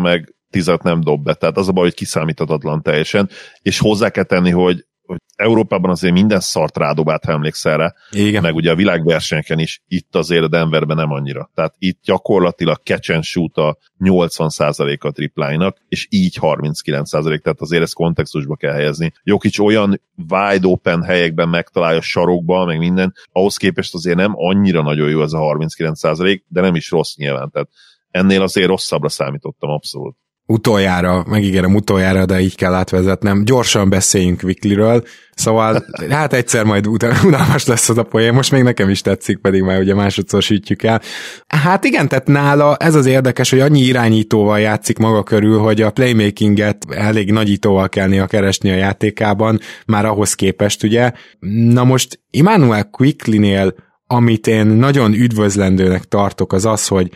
10 nem dob be. Tehát az a baj, hogy kiszámíthatatlan teljesen, és hozzá kell tenni, hogy Európában azért minden szart rádobált, ha emlékszel rá, igen. Meg ugye a világversenyeken is, itt azért a Denverben nem annyira. Tehát itt gyakorlatilag catch and shoot a 80%-a tripláinak, és így 39%, tehát azért ezt kontextusba kell helyezni. Jokic olyan wide open helyekben megtalálja sarokba, meg minden, ahhoz képest azért nem annyira nagyon jó ez a 39%, de nem is rossz nyilván, tehát ennél azért rosszabbra számítottam abszolút. Utoljára, megígérem utoljára, de így kell átvezetnem. Gyorsan beszéljünk Quickleyről, szóval hát egyszer majd unalmas lesz az a poén, most még nekem is tetszik, pedig már ugye másodszor sütjük el. Hát igen, tehát nála ez az érdekes, hogy annyi irányítóval játszik maga körül, hogy a playmakinget elég nagyítóval kell néha keresni a játékában, már ahhoz képest ugye. Na most Immanuel Quickleynél, amit én nagyon üdvözlendőnek tartok, az az, hogy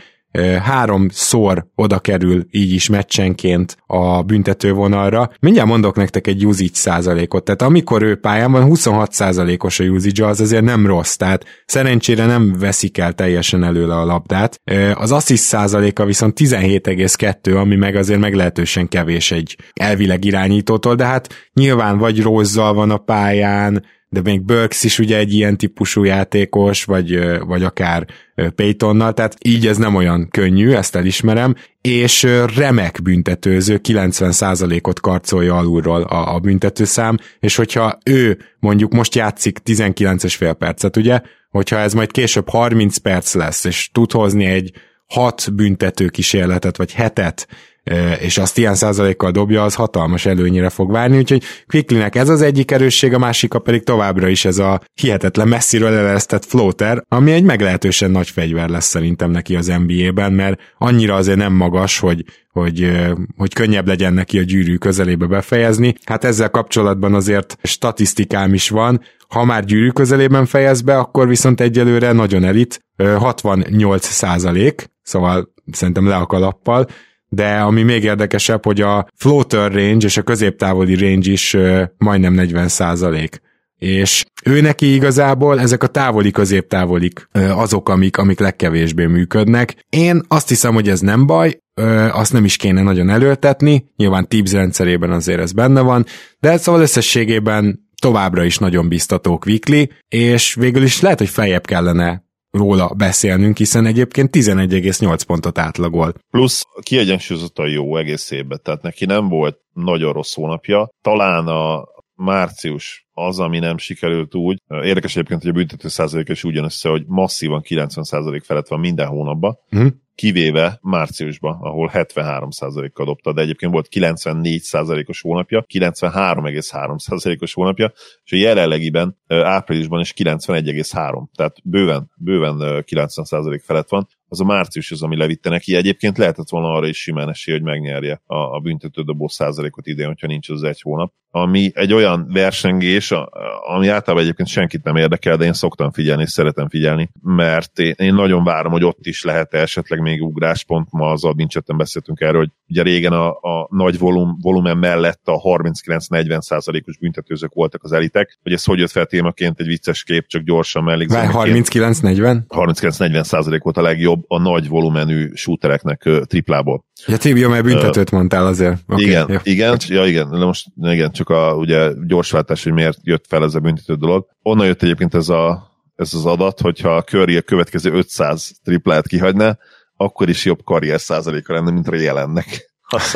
3-szor oda kerül így is meccsenként a büntetővonalra. Mindjárt mondok nektek egy usage százalékot, tehát amikor ő pályán van, 26%-os a usage, az azért nem rossz, tehát szerencsére nem veszik el teljesen előle a labdát. Az assist százaléka viszont 17,2, ami meg azért meglehetősen kevés egy elvileg irányítótól, de hát nyilván vagy Rose-zal van a pályán, de még Burks is ugye egy ilyen típusú játékos, vagy akár Paytonnal, tehát így ez nem olyan könnyű, ezt elismerem, és remek büntetőző, 90%-ot karcolja alulról a büntetőszám, és hogyha ő mondjuk most játszik 19,5 percet, ugye, hogyha ez majd később 30 perc lesz, és tud hozni egy 6 büntető kísérletet, vagy 7-et, és azt ilyen százalékkal dobja, az hatalmas előnyire fog várni, úgyhogy Quickleynek ez az egyik erősség, a másika pedig továbbra is ez a hihetetlen messziről eleresztett floater, ami egy meglehetősen nagy fegyver lesz szerintem neki az NBA-ben, mert annyira azért nem magas, hogy könnyebb legyen neki a gyűrű közelébe befejezni. Hát ezzel kapcsolatban azért statisztikám is van, ha már gyűrű közelében fejez be, akkor viszont egyelőre nagyon elit, 68%, szóval szerintem le a kalappal, de ami még érdekesebb, hogy a floater range és a középtávoli range is majdnem 40%. És ő neki igazából ezek a távoli középtávolik azok, amik legkevésbé működnek. Én azt hiszem, hogy ez nem baj, azt nem is kéne nagyon előtetni, nyilván Tibbs rendszerében azért ez benne van, de szóval összességében továbbra is nagyon biztató Quickley, és végül is lehet, hogy feljebb kellene róla beszélnünk, hiszen egyébként 11,8 pontot átlagol. Plusz kiegyensúlyozottan jó egész évben, tehát neki nem volt nagyon rossz hónapja, talán a március az, ami nem sikerült úgy. Érdekes egyébként, hogy a büntető százalék is ugyanössze, hogy masszívan 90% felett van minden hónapban, kivéve márciusban, ahol 73%-kal dobta, de egyébként volt 94%-os hónapja, 93,3%-os hónapja, és a jelenlegiben áprilisban is 91,3, tehát bőven 90% felett van. Az a március az, ami levitte neki. Egyébként lehetett volna arra is simán esélye, hogy megnyerje a büntetődobó százalékot idén, hogyha nincs az egy hónap. Ami egy olyan versengés, ami általában egyébként senkit nem érdekel, de én szoktam figyelni, és szeretem figyelni, mert én nagyon várom, hogy ott is lehet esetleg még ugráspont. Ma az admin chatten beszéltünk erről, hogy ugye régen a nagy volumen mellett a 39-40%-os büntetőzők voltak az elitek, hogy ez hogy jött fel témaként, egy vicces kép, csak gyorsan mellékzelni. 39-40? 39-40% volt a legjobb a nagy volumenű shootereknek triplából. Ja, Tibi, mert büntetőt mondtál azért. Okay, igen, csak ugye gyorsváltás, hogy miért jött fel ez a büntető dolog. Onnan jött egyébként ez az adat, hogyha a Curry a következő 500 triplát kihagyná, akkor is jobb karrier százaléka lenne, mint a jelennek.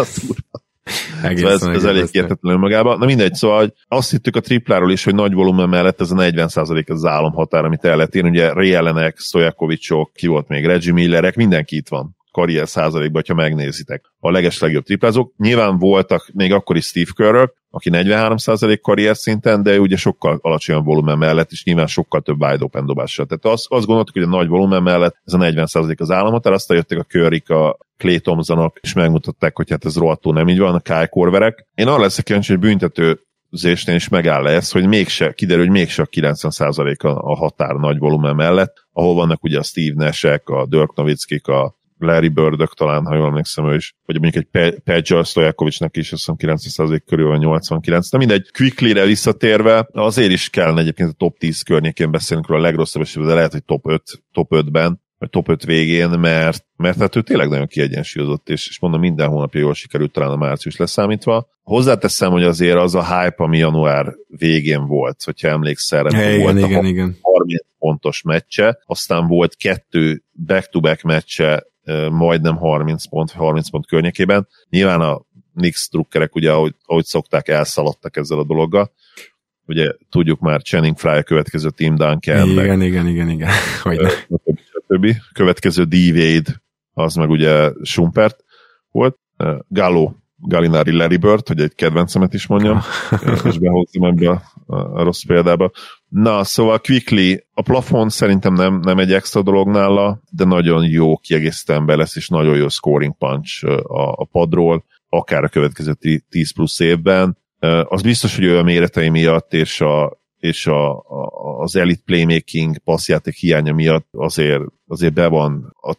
Szóval ez elég értetlenül magában. Na mindegy, szóval hogy azt hittük a tripláról is, hogy nagy volumen mellett ez a 40% az államhatár, amit el lehet érni. Ugye Ray Allenek, Stojakovicsok, ki volt még, Reggie Millerek, mindenki itt van karrier százalékban, ha megnézitek. A legeslegjobb triplázók. Nyilván voltak még akkor is Steve Kerr, aki 43% karrier szinten, de ugye sokkal alacsonyabb volumen mellett, és nyilván sokkal több wide open dobással. Tehát azt gondoltuk, hogy a nagy volumen mellett ez a 40% az államhatár, aztán jöttek a Curryk, a Klay Thompsonok, és megmutatták, hogy hát ez rohadtul nem így van, a Kyle Korverek. Én arra leszek kíváncsi, hogy büntetőzésnél is megáll ez, hogy kiderül, hogy mégse a 90% a határ nagy volumen mellett, ahol vannak ugye a Steve Nash-ek, a Dirk Nowitzkik, a Larry Birdök talán, ha jól emlékszem ő is, vagy mondjuk egy Pedger Stojakovicsnak is, azt hiszem 90% körül van 89. De mindegy, Quickleyre visszatérve, azért is kellene egyébként a top 10 környékén beszélnünk róla a legrosszabb esetben, de lehet, hogy top 5-ben, top 5 végén, mert hát ő tényleg nagyon kiegyensúlyozott, és mondom, minden hónapja jól sikerült, talán a március leszámítva. Hozzáteszem, hogy azért az a hype, ami január végén volt, hogyha emlékszel, volt a 30 pontos meccse, aztán volt 2 back-to-back meccse, majdnem 30 pont környékében. Nyilván a Knicks drukkerek, ugye, ahogy szokták, elszaladtak ezzel a dologgal. Ugye tudjuk már Channing Frye következő Tim Duncan. Igen. Többi. Következő D-Wade, az meg ugye Schumpert volt. Gallinari Larry Bird, hogy egy kedvencemet is mondjam, és behozzam ebbe a rossz példába. Na, szóval Quickly, a plafon szerintem nem egy extra dolog nála, de nagyon jó kiegészítően be lesz, és nagyon jó scoring punch a padról, akár a következő 10 plusz évben. Az biztos, hogy ő a méretei miatt, és az elite playmaking, passzjáték hiánya miatt azért be van. A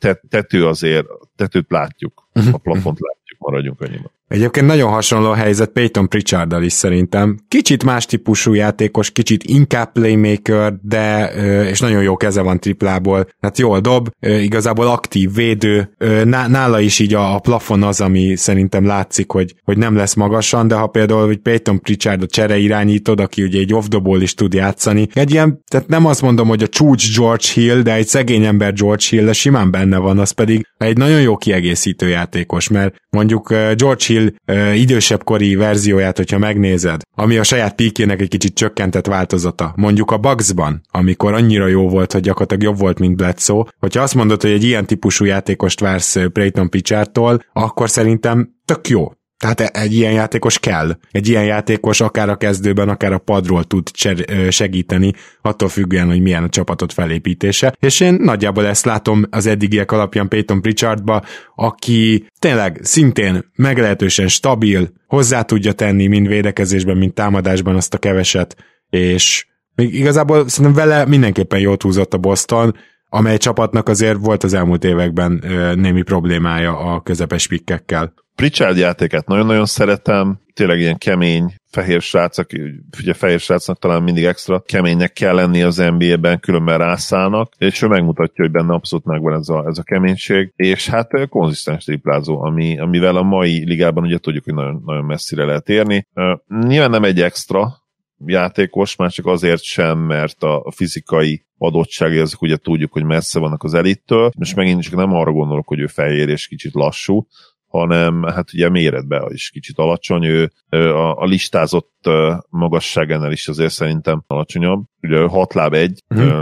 tetőt látjuk, a plafont látjuk, maradjunk annyiban. Egyébként nagyon hasonló a helyzet Peyton Pritcharddal is szerintem. Kicsit más típusú játékos, kicsit inkább playmaker, de és nagyon jó keze van triplából, hát jól dob, igazából aktív védő, nála is így a plafon az, ami szerintem látszik, hogy nem lesz magasan, de ha például hogy Peyton Pritchardot csere irányítod, aki ugye egy off-the-ball is tud játszani, egy ilyen, tehát nem azt mondom, hogy a csúcs George Hill, de egy szegény ember George Hill, de simán benne van, az pedig egy nagyon jó kiegészítő játékos, mert mondjuk George Hill idősebb kori verzióját, hogyha megnézed, ami a saját píkének egy kicsit csökkentett változata, mondjuk a Bucksban, amikor annyira jó volt, hogy gyakorlatilag jobb volt, mint Bledsoe, hogyha azt mondod, hogy egy ilyen típusú játékost vársz Peyton Pritchardtól, akkor szerintem tök jó. Tehát egy ilyen játékos kell. Egy ilyen játékos akár a kezdőben, akár a padról tud segíteni, attól függően, hogy milyen a csapatot felépítése. És én nagyjából ezt látom az eddigiek alapján Peyton Pritchardba, aki tényleg szintén meglehetősen stabil, hozzá tudja tenni mind védekezésben, mind támadásban azt a keveset, és még igazából szerintem vele mindenképpen jót húzott a Boston, amely csapatnak azért volt az elmúlt években némi problémája a közepes pikkekkel. Pritchard játékát nagyon-nagyon szeretem, tényleg ilyen kemény, fehér srácok, ugye fehér srácnak talán mindig extra keménynek kell lenni az NBA-ben, különben rászállnak, és ő megmutatja, hogy benne abszolút megvan ez a keménység, és hát konzisztens triplázó, amivel a mai ligában ugye tudjuk, hogy nagyon, nagyon messzire lehet érni. Nyilván nem egy extra játékos, már csak azért sem, mert a fizikai adottságai azok ugye tudjuk, hogy messze vannak az elittől, és megint csak nem arra gondolok, hogy ő fehér és kicsit lassú, hanem hát ugye méretben is kicsit alacsony, ő a listázott magasságánál is azért szerintem alacsonyabb. Ugye 6 láb 1,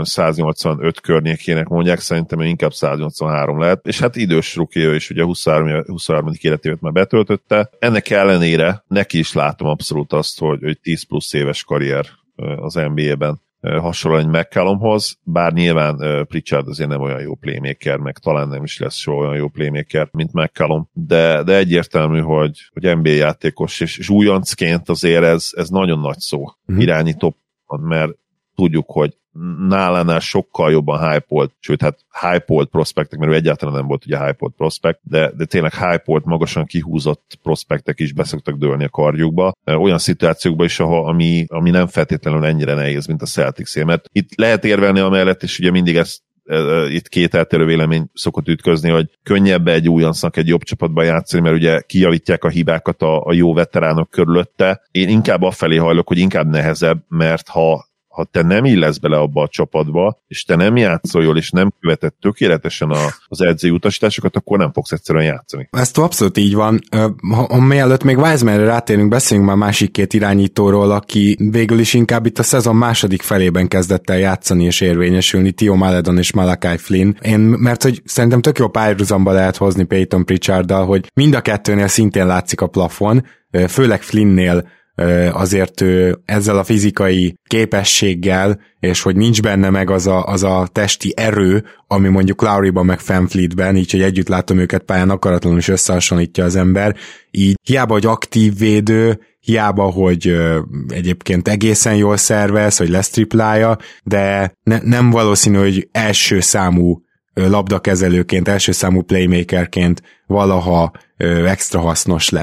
185 környékének mondják, szerintem ő inkább 183 lehet, és hát idős rookie, és ugye 23. életévet már betöltötte. Ennek ellenére neki is látom abszolút azt, hogy 10 plusz éves karrier az NBA-ben hasonló egy McCallumhoz, bár nyilván Pritchard azért nem olyan jó playmaker, meg talán nem is lesz soha olyan jó playmaker, mint McCallum, de egyértelmű, hogy NBA játékos, és újoncként azért ez nagyon nagy szó irányító, mert tudjuk, hogy nálánál sokkal jobban hype-olt, sőt, hát hype-olt prospektek, mert ő egyáltalán nem volt ugye hype-olt prospekt, de tényleg hype-olt, magasan kihúzott prospektek is beszoktak dőlni a kardjukba. Olyan szituációkban is, ami nem feltétlenül ennyire nehéz, mint a Celtics-é, mert itt lehet érvelni amellett, és ugye mindig itt két eltérő vélemény szokott ütközni, hogy könnyebb egy újoncnak egy jobb csapatban játszani, mert ugye kijavítják a hibákat a jó veteránok körülötte. Én inkább afelé hajlok, hogy inkább nehezebb, mert ha te nem illesz bele abba a csapatba, és te nem játszol jól, és nem követed tökéletesen az edzői utasításokat, akkor nem fogsz egyszerűen játszani. Ez abszolút így van. Mielőtt még Wisemanre rátérünk, beszéljünk már másik két irányítóról, aki végül is inkább itt a szezon második felében kezdett el játszani és érvényesülni, Theo Maledon és Malachi Flynn. Mert hogy szerintem tök jó párhuzamba lehet hozni Peyton Pritcharddal, hogy mind a kettőnél szintén látszik a plafon, főleg Flynnnél azért ő ezzel a fizikai képességgel, és hogy nincs benne meg az a testi erő, ami mondjuk Lowryban meg Fanfleetben, így, hogy együtt látom őket pályán, akaratlanul is összehasonlítja az ember, így hiába, hogy aktív védő, hiába, hogy egyébként egészen jól szervez, hogy lesz triplája, de nem valószínű, hogy első számú labdakezelőként, első számú playmakerként valaha extra hasznos lesz.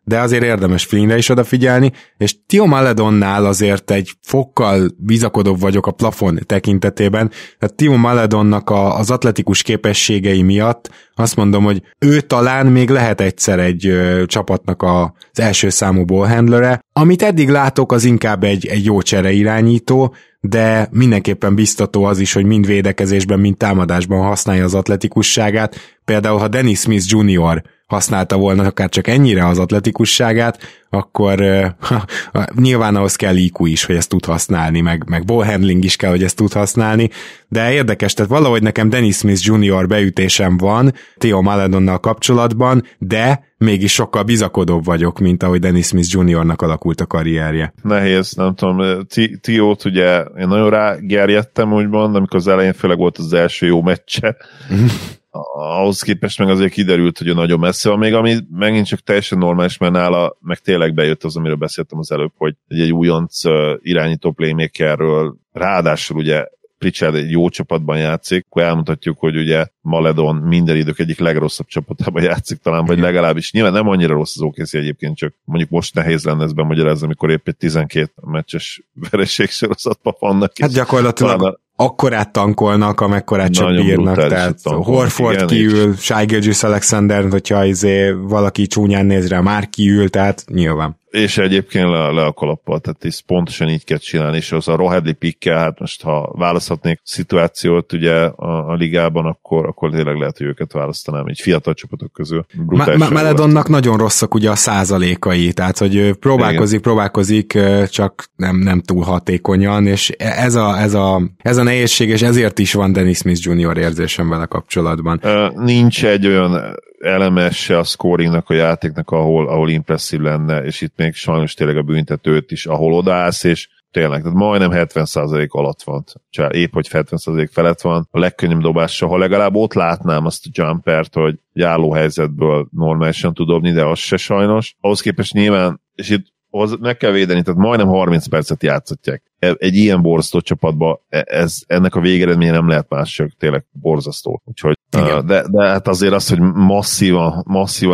de azért érdemes Flynnre is odafigyelni, és Theo Maledonnál azért egy fokkal bizakodóbb vagyok a plafon tekintetében, tehát Theo Maledonnak az atletikus képességei miatt azt mondom, hogy ő talán még lehet egyszer egy csapatnak az első számú ballhandlere. Amit eddig látok, az inkább egy jó csereirányító, de mindenképpen biztató az is, hogy mind védekezésben, mind támadásban használja az atletikusságát. Például, ha Dennis Smith Jr. használta volna akár csak ennyire az atletikusságát, akkor nyilván ahhoz kell IQ is, hogy ezt tud használni, meg ballhandling is kell, hogy ezt tud használni, de érdekes, tehát valahogy nekem Dennis Smith Jr. beütésem van Theo Maledonnal kapcsolatban, de mégis sokkal bizakodóbb vagyok, mint ahogy Dennis Smith Jr.-nak alakult a karrierje. Nehéz, nem tudom, Theo-t ugye én nagyon rágerjedtem, úgymond, amikor az elején főleg volt az első jó meccse, ahhoz képest meg azért kiderült, hogy ő nagyon messze van, még ami megint csak teljesen normális, mert nála meg tényleg bejött az, amiről beszéltem az előbb, hogy egy újonc irányító playmakerről, ráadásul ugye Pritchard egy jó csapatban játszik, akkor elmutatjuk, hogy ugye Maledon minden idők egyik legrosszabb csapatában játszik talán, vagy legalábbis nyilván nem annyira rossz az OKC egyébként, csak mondjuk most nehéz lenne ezt bemagyarázni, amikor épp egy 12 meccses vereségsorozatban vannak. Hát gyakorlatilag akkorát tankolnak, amekkorát csak bírnak, tehát Horford kiül, Shai Gilgeous-Alexander, hogyha valaki csúnyán néz rá, már kiül, tehát nyilván. És egyébként le a kalappal, tehát ezt pontosan így kell csinálni, és az a Rohedli pickkel, hát most ha választhatnék szituációt ugye a ligában, akkor tényleg lehet, hogy őket választanám, így fiatal csapatok közül. Meledonnak nagyon rosszak ugye a százalékai, tehát hogy próbálkozik, csak nem túl hatékonyan, és ez a nehézség, és ezért is van Dennis Smith Jr. érzésem vele kapcsolatban. Nincs egy olyan elemes se a scoringnak, a játéknak, ahol impresszív lenne, és itt még sajnos tényleg a büntetőt is, ahol odaállsz, és tényleg, tehát majdnem 70% alatt van, épp hogy 70% felett van, a legkönnyebb dobással, ha legalább ott látnám azt a jumpert, hogy álló helyzetből normálisan tud dobni, de az se sajnos. Ahhoz képest nyilván, és itt meg kell védeni, tehát majdnem 30 percet játszhatják. Egy ilyen borzasztó csapatban ennek a végeredménye nem lehet más, csak tényleg borzasztó. Úgyhogy, de hát azért az, hogy masszívan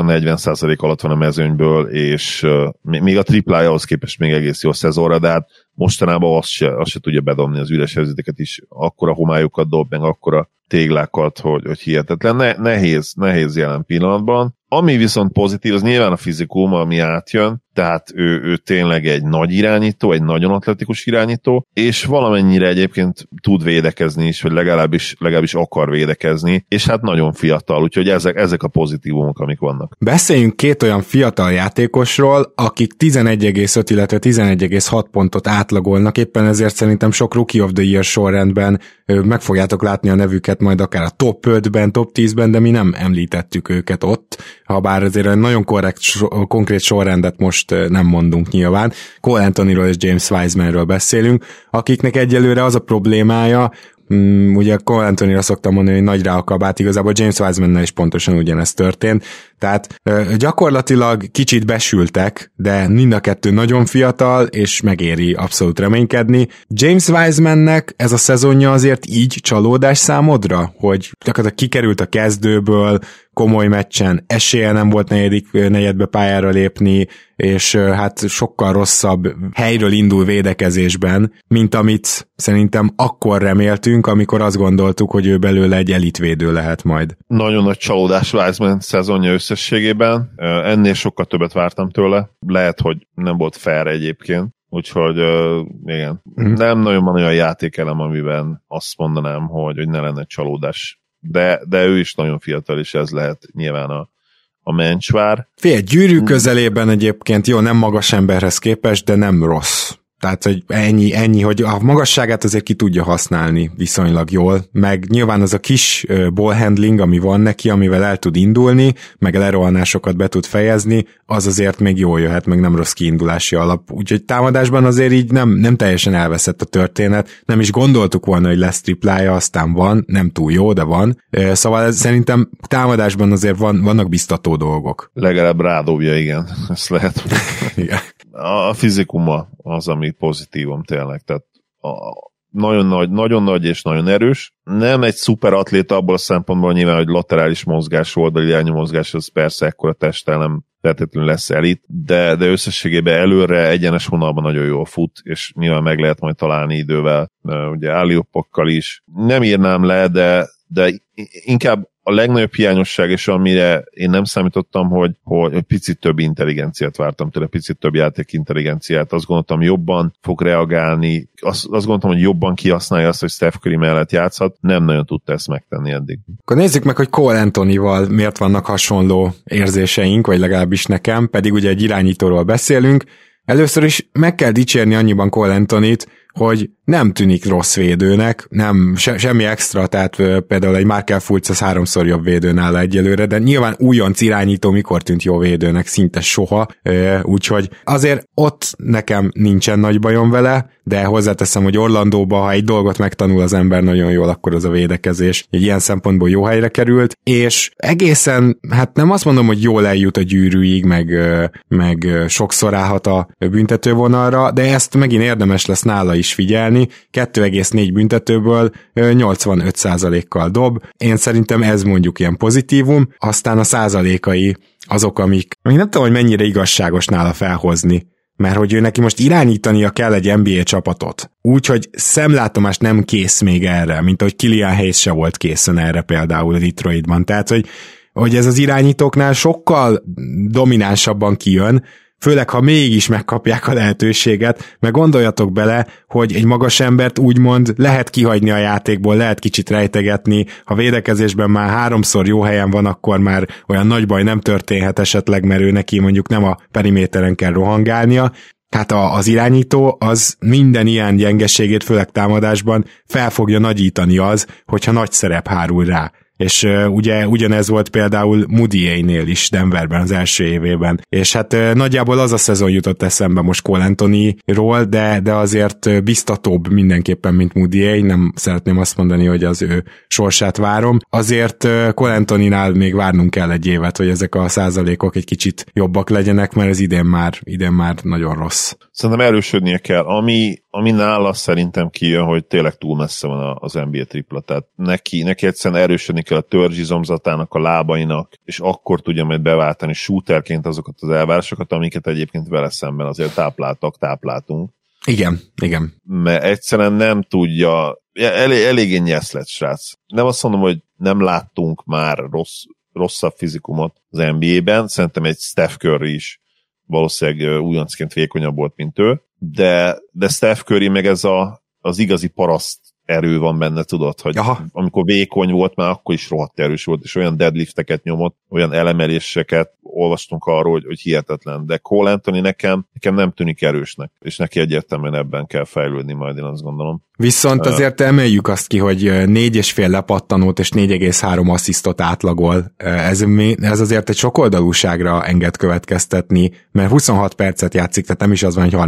40% alatt van a mezőnyből, és még a triplája ahhoz képest még egész jó szezonra, de hát mostanában azt se tudja bedobni az üres helyzeteket is, akkora homályokat dob, meg akkora téglákat, hogy hihetetlen. Nehéz jelen pillanatban. Ami viszont pozitív, az nyilván a fizikum, ami átjön, tehát ő tényleg egy nagy irányító, egy nagyon atletikus irányító, és valamennyire egyébként tud védekezni is, vagy legalábbis akar védekezni, és hát nagyon fiatal, úgyhogy ezek a pozitívumok, amik vannak. Beszéljünk két olyan fiatal játékosról, akik 11,5, illetve 11,6 pontot átlagolnak, éppen ezért szerintem sok Rookie of the Year sorrendben meg fogjátok látni a nevüket majd akár a top 5-ben, top 10-ben, de mi nem említettük őket ott, ha bár azért egy nagyon konkrét sorrendet most nem mondunk nyilván. Cole Anthonyról és James Wisemanről beszélünk, akiknek egyelőre az a problémája, ugye Cole Anthonyra szoktam mondani, hogy nagy rá a kabát, igazából James Wisemannel is pontosan ugyanezt történt, tehát gyakorlatilag kicsit besültek, de mind a kettő nagyon fiatal, és megéri abszolút reménykedni. James Wisemannek ez a szezonja azért így csalódás számodra, hogy gyakorlatilag kikerült a kezdőből, komoly meccsen esélye nem volt negyedbe pályára lépni, és hát sokkal rosszabb helyről indul védekezésben, mint amit szerintem akkor reméltünk, amikor azt gondoltuk, hogy ő belőle egy elitvédő lehet majd. Nagyon nagy csalódás Wiseman szezonja összességében, ennél sokkal többet vártam tőle, lehet, hogy nem volt fair egyébként, úgyhogy igen, nem nagyon van olyan játékelem, amiben azt mondanám, hogy ne lenne csalódás. De ő is nagyon fiatal, és ez lehet nyilván a mencsvár. Gyűrű közelében egyébként, jó, nem magas emberhez képest, de nem rossz. Tehát, hogy ennyi, hogy a magasságát azért ki tudja használni viszonylag jól, meg nyilván az a kis ballhandling, ami van neki, amivel el tud indulni, meg lerohanásokat be tud fejezni, az azért még jól jöhet, meg nem rossz kiindulási alap. Úgyhogy támadásban azért így nem teljesen elveszett a történet, nem is gondoltuk volna, hogy lesz triplája, aztán van, nem túl jó, de van. Szóval szerintem támadásban azért vannak biztató dolgok. Legalább rádobja, igen, ezt lehet. Igen. A fizikuma az, ami pozitívum tényleg, tehát nagyon nagy és nagyon erős. Nem egy szuper atléta abból a szempontból nyilván, hogy laterális mozgás, oldali irányú mozgás, az persze ekkora testtel nem feltétlenül lesz elit, de összességében előre egyenes vonalban nagyon jól fut, és nyilván meg lehet majd találni idővel, ugye álliopokkal is. Nem írnám le, de inkább a legnagyobb hiányosság, és amire én nem számítottam, hogy picit több intelligenciát vártam tőle, picit több játék intelligenciát. Azt gondoltam, jobban fog reagálni, azt gondoltam, hogy jobban kihasználja azt, hogy Steph Curry mellett játszhat. Nem nagyon tudta ezt megtenni eddig. Akkor nézzük meg, hogy Cole Anthonyval miért vannak hasonló érzéseink, vagy legalábbis nekem, pedig ugye egy irányítóról beszélünk. Először is meg kell dicsérni annyiban Cole Anthonyt, hogy nem tűnik rossz védőnek, nem semmi extra, tehát például egy Markel Fultz az 3-szor jobb védő nála egyelőre, de nyilván újonc irányító mikor tűnt jó védőnek, szinte soha, úgyhogy azért ott nekem nincsen nagy bajom vele, de hozzáteszem, hogy Orlandóba, ha egy dolgot megtanul az ember nagyon jól, akkor az a védekezés. Egy ilyen szempontból jó helyre került, és egészen, hát nem azt mondom, hogy jól eljut a gyűrűig, meg sokszor állhat a büntetővonalra, de ezt megint érdemes lesz nála is figyelni. 2,4 büntetőből 85%-kal dob. Én szerintem ez mondjuk ilyen pozitívum, aztán a százalékai azok, amik nem tudom, hogy mennyire igazságos nála felhozni, mert hogy ő neki most irányítania kell egy NBA csapatot. Úgyhogy szemlátomást nem kész még erre, mint ahogy Killian Hayes se volt készen erre például Detroitban. Tehát, hogy ez az irányítóknál sokkal dominánsabban kijön, főleg, ha mégis megkapják a lehetőséget, mert gondoljatok bele, hogy egy magas embert úgymond lehet kihagyni a játékból, lehet kicsit rejtegetni, ha védekezésben már 3-szor jó helyen van, akkor már olyan nagy baj nem történhet esetleg, mert ő neki mondjuk nem a periméteren kell rohangálnia. Hát az irányító az minden ilyen gyengeségét, főleg támadásban fel fogja nagyítani az, hogyha nagy szerep hárul rá. És ugye ugyanez volt például Mudiay-nél is Denverben az első évében. És hát nagyjából az a szezon jutott eszembe most Cole Anthonyról, de azért biztatóbb mindenképpen, mint Mudiay. Nem szeretném azt mondani, hogy az ő sorsát várom. Azért Cole Anthonynál még várnunk kell egy évet, hogy ezek a százalékok egy kicsit jobbak legyenek, mert ez idén már nagyon rossz. Szerintem erősödnie kell. Ami nála szerintem kijön, hogy tényleg túl messze van az NBA tripla, tehát neki egyszerűen erősödni kell a törzsizomzatának, a lábainak, és akkor tudja majd beváltani shooterként azokat az elvárásokat, amiket egyébként vele szemben azért tápláltunk. Igen. Mert egyszerűen nem tudja, eléggé nyeszlet srác. Nem azt mondom, hogy nem láttunk már rosszabb fizikumot az NBA-ben, szerintem egy Steph Curry is valószínűleg újoncként vékonyabb volt, mint ő, de Steph Curry meg ez az igazi paraszt erő van benne, tudod, hogy amikor vékony volt, már akkor is rohadt erős volt, és olyan deadlifteket nyomott, olyan elemeléseket olvastunk arról, hogy hihetetlen, de Cole Anthony nekem nem tűnik erősnek, és neki egyértelműen ebben kell fejlődni majd, én azt gondolom. Viszont azért emeljük azt ki, hogy 4,5 lepattanót és 4,3 asszisztot átlagol. Ez azért egy sokoldalúságra enged következtetni, mert 26 percet játszik, tehát nem is az van, hogy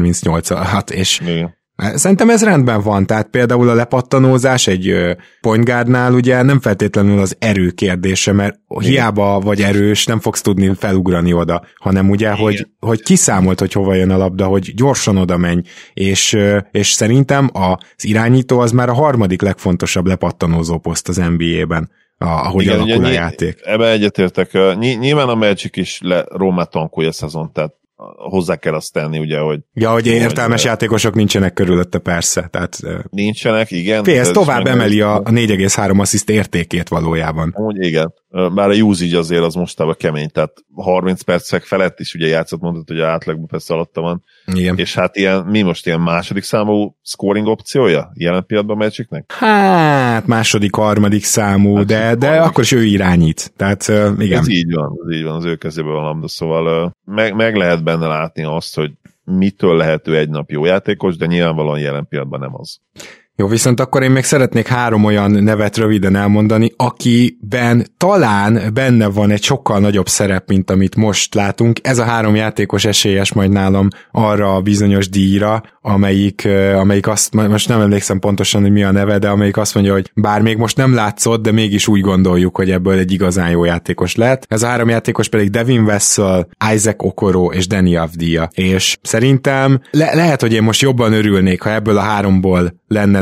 38 és igen. Szerintem ez rendben van, tehát például a lepattanózás egy point guardnál ugye nem feltétlenül az erő kérdése, mert hiába vagy erős, nem fogsz tudni felugrani oda, hanem ugye, hogy kiszámolt, hogy hova jön a labda, hogy gyorsan oda menj, és szerintem az irányító az már a harmadik legfontosabb lepattanózó poszt az NBA-ben, ahogy igen, alakul a játék. Ebben egyetértek. Nyilván a Magic is Rómát tankolja a szezon, tehát hozzá kell azt tenni, ugye, hogy... Ja, hogy értelmes játékosok nincsenek körülötte, persze. Tehát, nincsenek, igen. Ez tovább emeli a 4,3 assziszt értékét valójában. Úgy igen. Bár a usage azért az mostában kemény, tehát 30 percek felett is ugye játszott, mondtad, hogy átlagban persze alatta van. Igen. És hát mi most ilyen második számú scoring opciója jelen pillanatban Magicnek? Hát második, harmadik számú, de akkor is ő irányít. Tehát igen. Ez így van, az ő kezében van labda, szóval meg lehet benne látni azt, hogy mitől lehető egy nap jó játékos, de nyilvánvalóan jelen pillanatban nem az. Jó, viszont akkor én még szeretnék 3 olyan nevet röviden elmondani, akiben talán benne van egy sokkal nagyobb szerep, mint amit most látunk. Ez a 3 játékos esélyes majd nálam arra a bizonyos díjra, amelyik azt, most nem emlékszem pontosan, hogy mi a neve, de amelyik azt mondja, hogy bár még most nem látszott, de mégis úgy gondoljuk, hogy ebből egy igazán jó játékos lehet. Ez a 3 játékos pedig Devin Vassell, Isaac Okoro és Deni Avdija. És szerintem lehet, hogy én most jobban örülnék, ha ebből a 3-ból lenne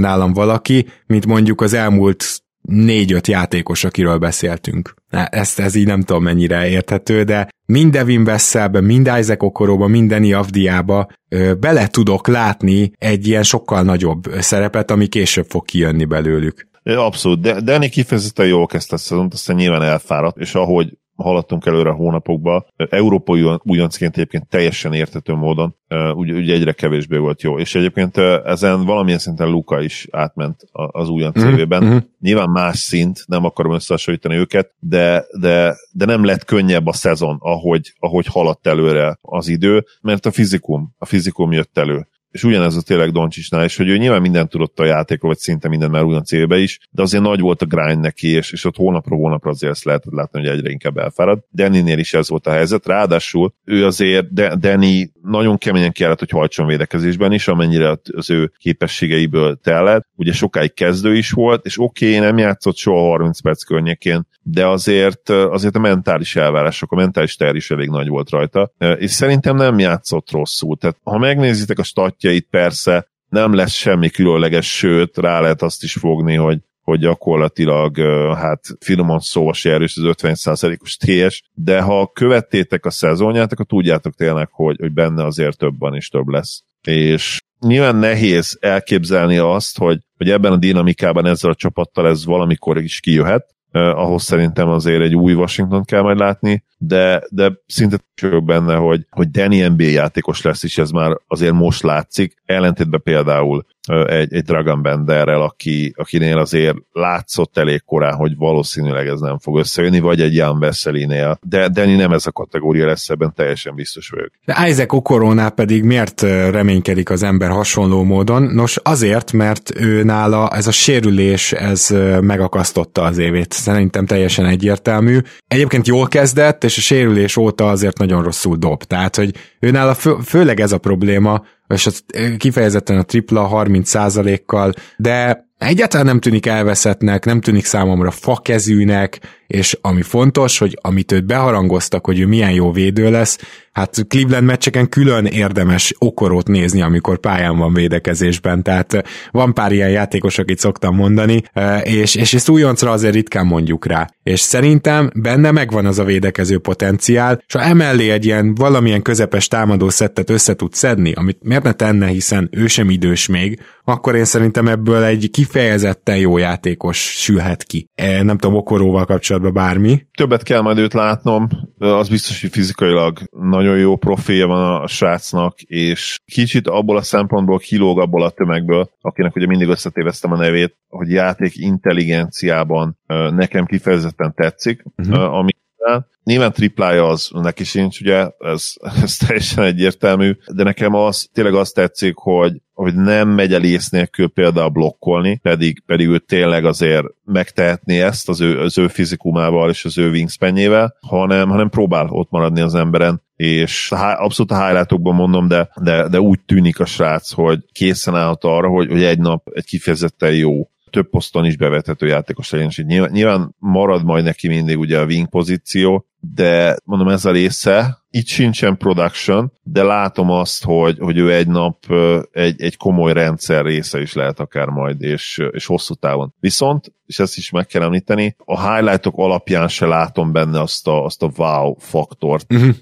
nálam valaki, mint mondjuk az elmúlt 4-5 játékos, akiről beszéltünk. Ez így nem tudom mennyire érthető, de mind Devin Vassellbe, mind Isaac Okoroba, mind Deni Avdiába bele tudok látni egy ilyen sokkal nagyobb szerepet, ami később fog kijönni belőlük. Abszolút, de Deni kifejezetten jól kezdte a szezont, aztán nyilván elfáradt, és ahogy haladtunk előre a hónapokba, európai újoncként egyébként teljesen érthető módon, ugye egyre kevésbé volt jó, és egyébként ezen valamilyen szinten Luka is átment az újonc évében. Nyilván más szint, nem akarom összehasonlítani őket, de nem lett könnyebb a szezon, ahogy haladt előre az idő, mert a fizikum jött elő. És ugyanez a tényleg Doncsicsnál is, hogy ő nyilván mindent tudott a játékról, vagy szinte minden már ugyan célbe is, de azért nagy volt a grind neki, és ott hónapról hónapra azért ezt lehetett látni, hogy egyre inkább elfárad. Dannynél is ez volt a helyzet, ráadásul ő azért, Danny nagyon keményen kellett, hogy hajtson védekezésben is, amennyire az ő képességeiből tellett. Ugye sokáig kezdő is volt, és oké, nem játszott soha 30 perc környékén, de azért a mentális elvárások, a mentális teher is elég nagy volt rajta, és szerintem nem játszott rosszul. Tehát ha megnézitek a statjait, persze nem lesz semmi különleges, sőt, rá lehet azt is fogni, hogy gyakorlatilag hát finoman szóval se erős az 50%-os TS, de ha követtétek a szezonját, akkor tudjátok tényleg, hogy benne azért több van és több lesz. És nyilván nehéz elképzelni azt, hogy ebben a dinamikában ezzel a csapattal ez valamikor is kijöhet, ahhoz szerintem azért egy új Washington kell majd látni, de szinte csak benne, hogy Danny NBA játékos lesz, és ez már azért most látszik, ellentétben például egy Dragan Benderrel, akinél azért látszott elég korán, hogy valószínűleg ez nem fog összejönni, vagy egy Jan Veselinél, de Danny nem ez a kategória lesz, ebben teljesen biztos vagyok. De Isaac Okorónál pedig miért reménykedik az ember hasonló módon? Nos, azért, mert ő nála ez a sérülés, ez megakasztotta az évét. Szerintem teljesen egyértelmű. Egyébként jól kezdett, és a sérülés óta azért nagyon rosszul dob. Tehát, hogy ő nála főleg ez a probléma, és kifejezetten a tripla 30%-kal, de egyáltalán nem tűnik elveszettnek, nem tűnik számomra fakezűnek, és ami fontos, hogy amit őt beharangoztak, hogy ő milyen jó védő lesz, hát Cleveland meccseken külön érdemes Okorót nézni, amikor pályán van védekezésben, tehát van pár ilyen játékos, akit szoktam mondani, és ezt újoncra azért ritkán mondjuk rá. És szerintem benne megvan az a védekező potenciál, és ha emellé egy ilyen valamilyen közepes támadó szettet össze tud szedni, amit miért ne tenne, hiszen ő sem idős még, akkor én szerintem ebből egy kifejezetten jó játékos sülhet ki. Nem tudom, Okoróval kapcsolatban bármi. Többet kell majd őt látnom, az biztos, hogy fizikailag nagyon jó profilja van a srácnak, és kicsit abból a szempontból kilóg abból a tömegből, akinek ugye mindig összetéveztem a nevét, hogy játék intelligenciában nekem kifejezetten tetszik, ami nyilván triplája az neki sincs, ugye, ez teljesen egyértelmű, de nekem tényleg azt tetszik, hogy nem megy el ész nélkül például blokkolni, pedig ő tényleg azért megtehetné ezt az ő fizikumával és az ő wingspanjével, hanem próbál ott maradni az emberen, és abszolút a highlightokban mondom, de úgy tűnik a srác, hogy készen állhat arra, hogy egy nap egy kifejezetten jó, több poszton is bevethető játékos legyen, és nyilván marad majd neki mindig ugye a wing pozíció, de mondom, ez a része, itt sincsen production, de látom azt, hogy ő egy nap egy komoly rendszer része is lehet akár majd, és hosszú távon. Viszont, és ezt is meg kell említeni, a highlightok alapján se látom benne azt a wow faktort,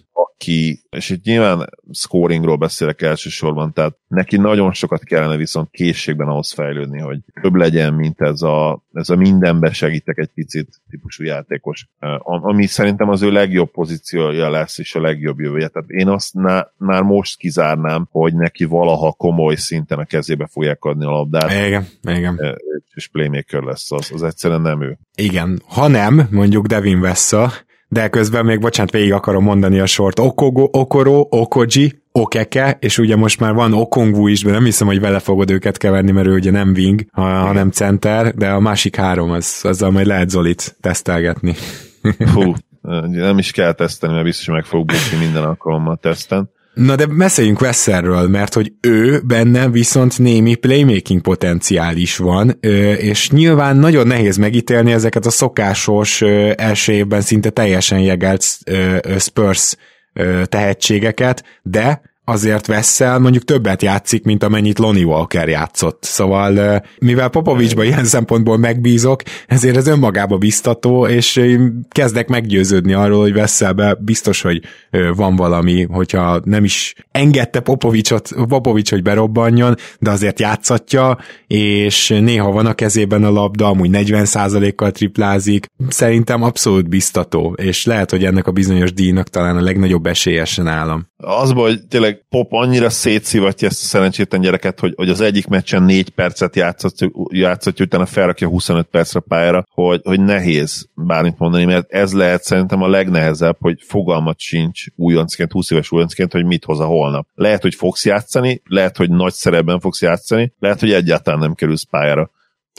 aki, és itt nyilván scoringról beszélek elsősorban, tehát neki nagyon sokat kellene viszont készségben ahhoz fejlődni, hogy több legyen, mint ez a mindenben segítek egy picit típusú játékos, ami szerintem az ő legjobb pozíciója lesz, és a legjobb jövője. Tehát én azt már most kizárnám, hogy neki valaha komoly szinten a kezébe fogják adni a labdát. Igen. És playmaker lesz, az egyszerűen nem ő. Igen. Ha nem, mondjuk Devin Vassell, de közben még, bocsánat, végig akarom mondani a sort. Okoro, Okoji, Okeke, és ugye most már van Okongwu is, de nem hiszem, hogy vele fogod őket keverni, mert ő ugye nem wing, hanem center, de a másik három, azzal majd lehet Zolit tesztelgetni. Fú, nem is kell tesztelni, mert biztos, hogy meg fog bukni minden alkalommal teszten. Na de beszéljünk Vassellről, mert hogy ő benne viszont némi playmaking potenciál is van, és nyilván nagyon nehéz megítélni ezeket a szokásos, első évben szinte teljesen jegelt Spurs tehetségeket, de azért Vessel mondjuk többet játszik, mint amennyit Lonnie Walker játszott. Szóval mivel Popovicsban ilyen szempontból megbízok, ezért ez önmagába biztató, és kezdek meggyőződni arról, hogy Vesselbe biztos, hogy van valami, hogyha nem is engedte Popovics, hogy berobbanjon, de azért játszatja, és néha van a kezében a labda, amúgy 40%-kal triplázik. Szerintem abszolút biztató, és lehet, hogy ennek a bizonyos díjnak talán a legnagyobb esélyesen nálam. Az, hogy tényleg Pop annyira szétszívatja ezt a szerencsétlen gyereket, hogy az egyik meccsen 4 percet játszott, utána felrakja 25 percre pályára, hogy nehéz bármit mondani, mert ez lehet szerintem a legnehezebb, hogy fogalmat sincs újoncként, 20 éves újoncként, hogy mit hoz a holnap. Lehet, hogy fogsz játszani, lehet, hogy nagy szerepben fogsz játszani, lehet, hogy egyáltalán nem kerülsz pályára.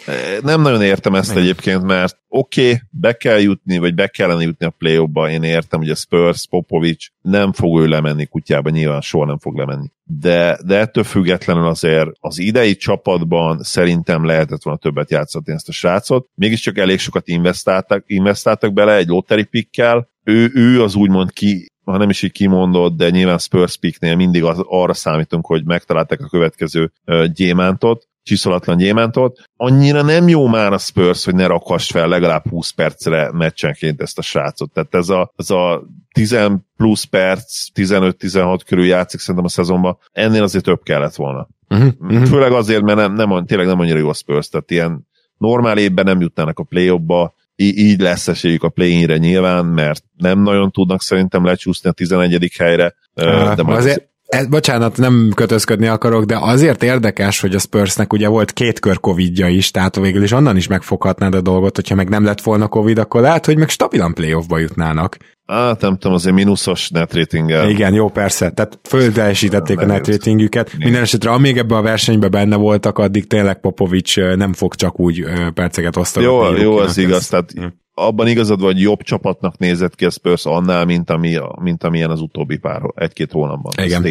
Nem nagyon értem ezt egyébként, mert oké, be kell jutni, vagy be kellene jutni a play-offba, én értem, hogy a Spurs, Popovics nem fog ő lemenni kutyába, nyilván soha nem fog lemenni. De ettől függetlenül azért az idei csapatban szerintem lehetett volna többet játszatni ezt a srácot. Mégiscsak elég sokat investáltak bele egy lottery pickkel. Ő az úgymond ha nem is így kimondott, de nyilván Spurs picknél mindig arra számítunk, hogy megtalálták a következő gyémántot, csiszolatlan gyémántot. Annyira nem jó már a Spurs, hogy ne rakass fel legalább 20 percre meccsenként ezt a srácot. Tehát ez a 10 plusz perc, 15-16 körül játszik szerintem a szezonban, ennél azért több kellett volna. Főleg azért, mert tényleg nem annyira jó a Spurs, tehát ilyen normál évben nem jutnának a play-offba, így lesz esélyük a play-inre nyilván, mert nem nagyon tudnak szerintem lecsúszni a 11. helyre. De majd bocsánat, nem kötözködni akarok, de azért érdekes, hogy a Spursnek ugye volt 2 kör Covidja is, tehát végül is onnan is megfoghatnád a dolgot, hogyha meg nem lett volna Covid, akkor lehet, hogy meg stabilan playoffba jutnának. Nem tudom, azért mínuszos netratinggel. Igen, jó, persze, tehát fölteljesítették a netratingjüket. Minden esetre, amíg ebben a versenyben benne voltak, addig tényleg Popovics nem fog csak úgy perceket osztogatni. Jó, az igaz, tehát abban igazad vagy, jobb csapatnak nézett ki a Spurs annál, mint amilyen az utóbbi 1-2 hónapban.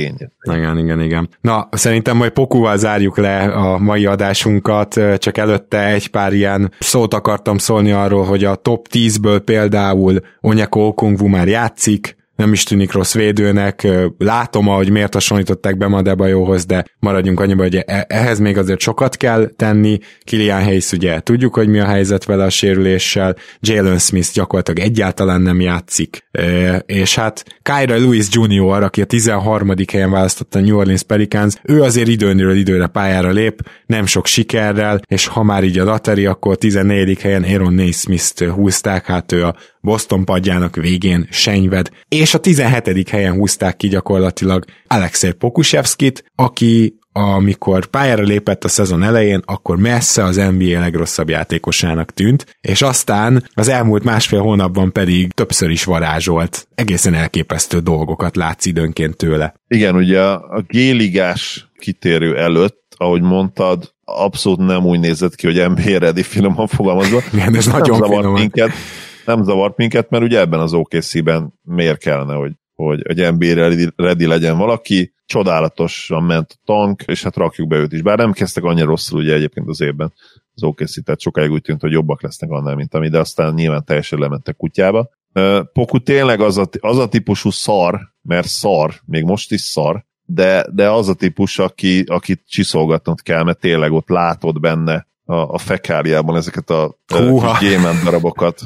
Igen. Na, szerintem majd Pokuval zárjuk le a mai adásunkat, csak előtte egy pár ilyen szót akartam szólni arról, hogy a top 10-ből például Onyeka Okongwu már játszik, nem is tűnik rossz védőnek, látom, ahogy miért hasonlították be Adebayohoz, de maradjunk annyiba, hogy ehhez még azért sokat kell tenni. Killian Hayes, ugye tudjuk, hogy mi a helyzet vele a sérüléssel, Jalen Smith gyakorlatilag egyáltalán nem játszik, és hát Kira Lewis Jr., aki a 13. helyen választotta a New Orleans Pelicans, ő azért időről időre pályára lép, nem sok sikerrel, és ha már így a lottery, akkor 14. helyen Aaron Naismith-t húzták, hát ő a Boston padjának végén senyved, és a 17. helyen húzták ki gyakorlatilag Aleksej Pokusevskit, aki amikor pályára lépett a szezon elején, akkor messze az NBA legrosszabb játékosának tűnt, és aztán az elmúlt másfél hónapban pedig többször is varázsolt. Egészen elképesztő dolgokat látsz időnként tőle. Igen, ugye a G-ligás kitérő előtt, ahogy mondtad, abszolút nem úgy nézett ki, hogy NBA ready, finoman fogalmazva. Igen, ez nagyon finoman. Nem zavart minket, mert ugye ebben az OKC-ben miért kellene, hogy egy NBA ready legyen valaki, csodálatosan ment a tank, és hát rakjuk be őt is. Bár nem kezdtek annyira rosszul ugye egyébként az évben az OKC, tehát sokáig úgy tűnt, hogy jobbak lesznek annál, mint ami, de aztán nyilván teljesen lementek kutyába. Poku tényleg az a típusú szar, mert szar, még most is szar, de az a típus, akit csiszolgatnod kell, mert tényleg ott látod benne a fekáliában ezeket a gyémánt darabokat,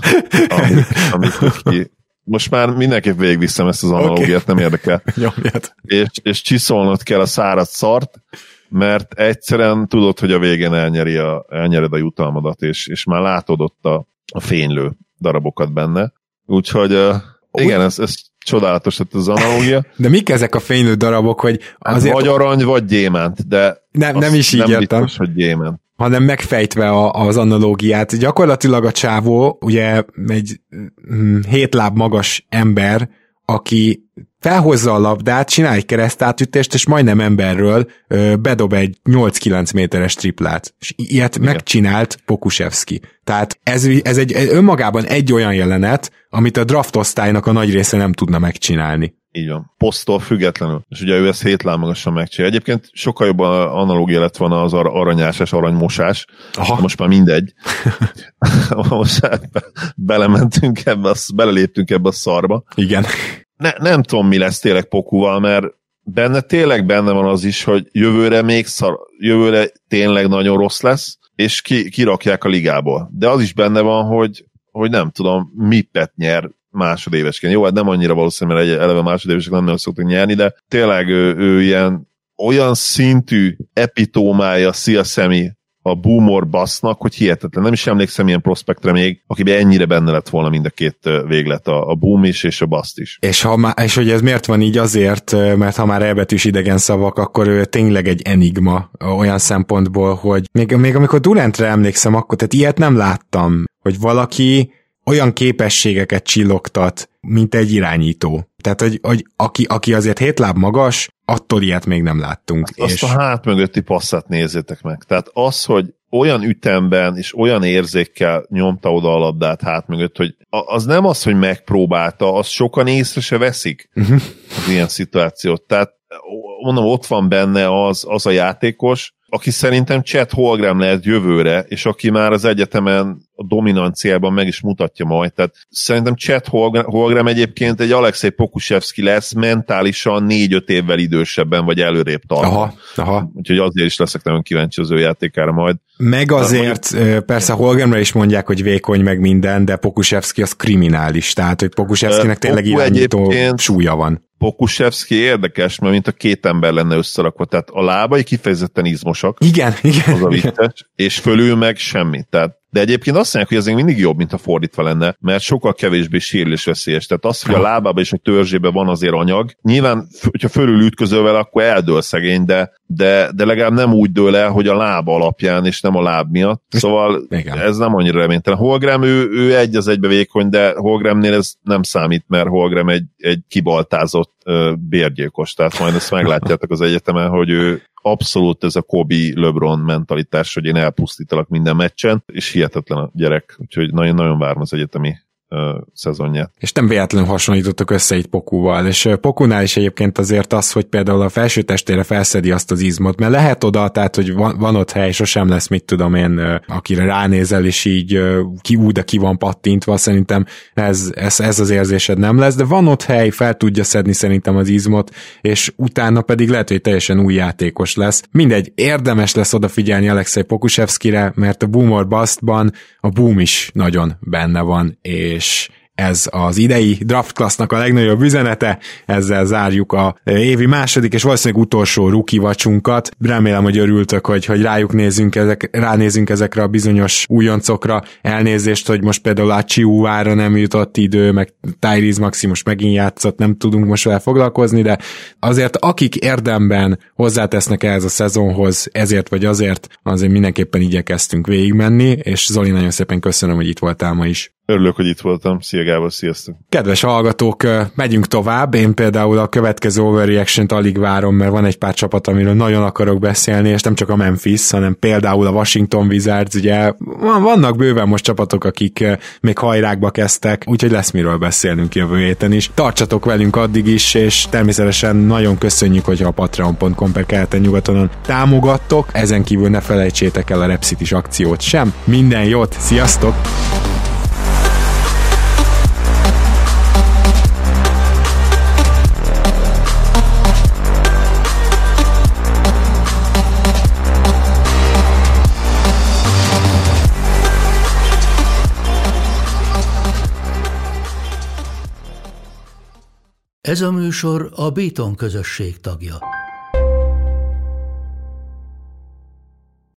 amit ki. Most már mindenképp végigviszem ezt az analógiát, nem érdekel. És csiszolnod kell a száraz szart, mert egyszerűen tudod, hogy a végén elnyered a jutalmadat, és már látod ott a fénylő darabokat benne. Úgyhogy igen, ez csodálatos lett az analógia. De mik ezek a fénylő darabok, hogy azért... Vagy arany, vagy gyémánt, de nem is így nem értem. Biztos, hogy gyémánt. Hanem megfejtve az analógiát. Gyakorlatilag a csávó, ugye egy 7 láb magas ember, aki felhozza a labdát, csinál egy keresztátütést, és majdnem emberről bedob egy 8-9 méteres triplát. És ilyet megcsinált Pokusevski. Tehát ez egy önmagában egy olyan jelenet, amit a draft osztálynak a nagy része nem tudna megcsinálni. Így van. Poszttól függetlenül. És ugye ő ezt 7 láb magasan megcsinálja. Egyébként sokkal jobban analógia lett volna az aranyásás, aranymosás. Most már mindegy. Most beleléptünk ebbe a szarba. Igen. Nem tudom, mi lesz tényleg Pokuval, mert benne tényleg benne van az is, hogy jövőre tényleg nagyon rossz lesz, és kirakják a ligából. De az is benne van, hogy nem tudom, Mippet nyer másodévesként. Jó, hát nem annyira valószínű, mert eleve másodévesek nem nagyon szoktak nyerni, de tényleg ő ilyen olyan szintű epitómája Sia Semi a boom or bust-nak, hogy hihetetlen. Nem is emlékszem ilyen prospektre még, akiben ennyire benne lett volna mind a két véglet, a boom is és a bust is. És hogy ez miért van így? Azért, mert ha már elbetűs idegen szavak, akkor ő tényleg egy enigma olyan szempontból, hogy még amikor Durantre emlékszem, akkor tehát ilyet nem láttam, hogy valaki olyan képességeket csillogtat, mint egy irányító. Tehát, hogy aki azért 7 láb magas, attól ilyet még nem láttunk. Azt a hát mögötti passzát nézzétek meg. Tehát az, hogy olyan ütemben és olyan érzékkel nyomta oda a labdát hát mögött, hogy az nem az, hogy megpróbálta, az sokan észre se veszik az ilyen szituációt. Tehát mondom, ott van benne az a játékos, aki szerintem Chet Holmgren lehet jövőre, és aki már az egyetemen a dominanciában meg is mutatja majd. Tehát szerintem Chet Holmgren egyébként egy Alexej Pokusevski lesz mentálisan 4-5 évvel idősebben, vagy előrébb tart. Aha. Úgyhogy azért is leszek nagyon kíváncsi az ő játékára majd. Meg azért, persze Holmgrenre is mondják, hogy vékony meg minden, de Pokusevski az kriminális, tehát hogy Pokusevskinek tényleg irányító súlya van. Pokusevski érdekes, mert mint a két ember lenne összerakva, tehát a lábai kifejezetten izmosak. Igen. Az a vicces, és fölül meg semmi. Tehát de egyébként azt mondják, hogy azért mindig jobb, mint a fordítva lenne, mert sokkal kevésbé sérülésveszélyes. Tehát az, hogy a lábában és a törzsében van azért anyag, nyilván, hogyha fölül ütközöl vele, akkor eldől szegény, de legalább nem úgy dől el, hogy a lába alapján, és nem a láb miatt. Szóval ez nem annyira reménytelen. Holmgren, ő egy az egybe vékony, de Holmgrennél ez nem számít, mert Holmgren egy kibaltázott bérgyilkos. Tehát majd ezt meglátjátok az egyetemen, hogy ő abszolút ez a Kobe LeBron mentalitás, hogy én elpusztítalak minden meccsen, és hihetetlen a gyerek, úgyhogy nagyon várom az egyetemi szezonját. És nem véletlenül hasonlítottak össze itt Pokuval, és Pokunál is egyébként azért az, hogy például a felső testére felszedi azt az izmot, mert lehet oda, tehát hogy van ott hely, sosem lesz, mit tudom én, akire ránézel, és így ki van pattintva, szerintem ez az érzésed nem lesz, de van ott hely, fel tudja szedni szerintem az izmot, és utána pedig lehet, hogy teljesen új játékos lesz. Mindegy, érdemes lesz odafigyelni Alexej Pokusevskire, mert a boom or bustban a boom is nagyon benne van, és ez az idei draft classnak a legnagyobb üzenete, ezzel zárjuk a évi második és valószínűleg utolsó rookie vacsunkat. Remélem, hogy örültök, hogy ránézünk ezekre a bizonyos újoncokra. Elnézést, hogy most például a Chiuvára nem jutott idő, meg Tyrese Maxey most megint játszott, nem tudunk most vele foglalkozni, de azért akik érdemben hozzátesznek ehhez a szezonhoz, ezért vagy azért mindenképpen igyekeztünk végigmenni, és Zoli, nagyon szépen köszönöm, hogy itt voltál ma is. Örülök, hogy itt voltam. Szia Gábor, sziasztok! Kedves hallgatók, megyünk tovább. Én például a következő Overreaction-t alig várom, mert van egy pár csapat, amiről nagyon akarok beszélni, és nem csak a Memphis, hanem például a Washington Wizards, ugye vannak bőven most csapatok, akik még hajrákba kezdtek, úgyhogy lesz miről beszélnünk jövő héten is. Tartsatok velünk addig is, és természetesen nagyon köszönjük, hogyha a patreon.com/keleten-nyugatonon támogattok. Ezen kívül ne felejtsétek el a Rep City-s akciót sem. Minden jót, sziasztok! Ez a műsor a Béton közösség tagja.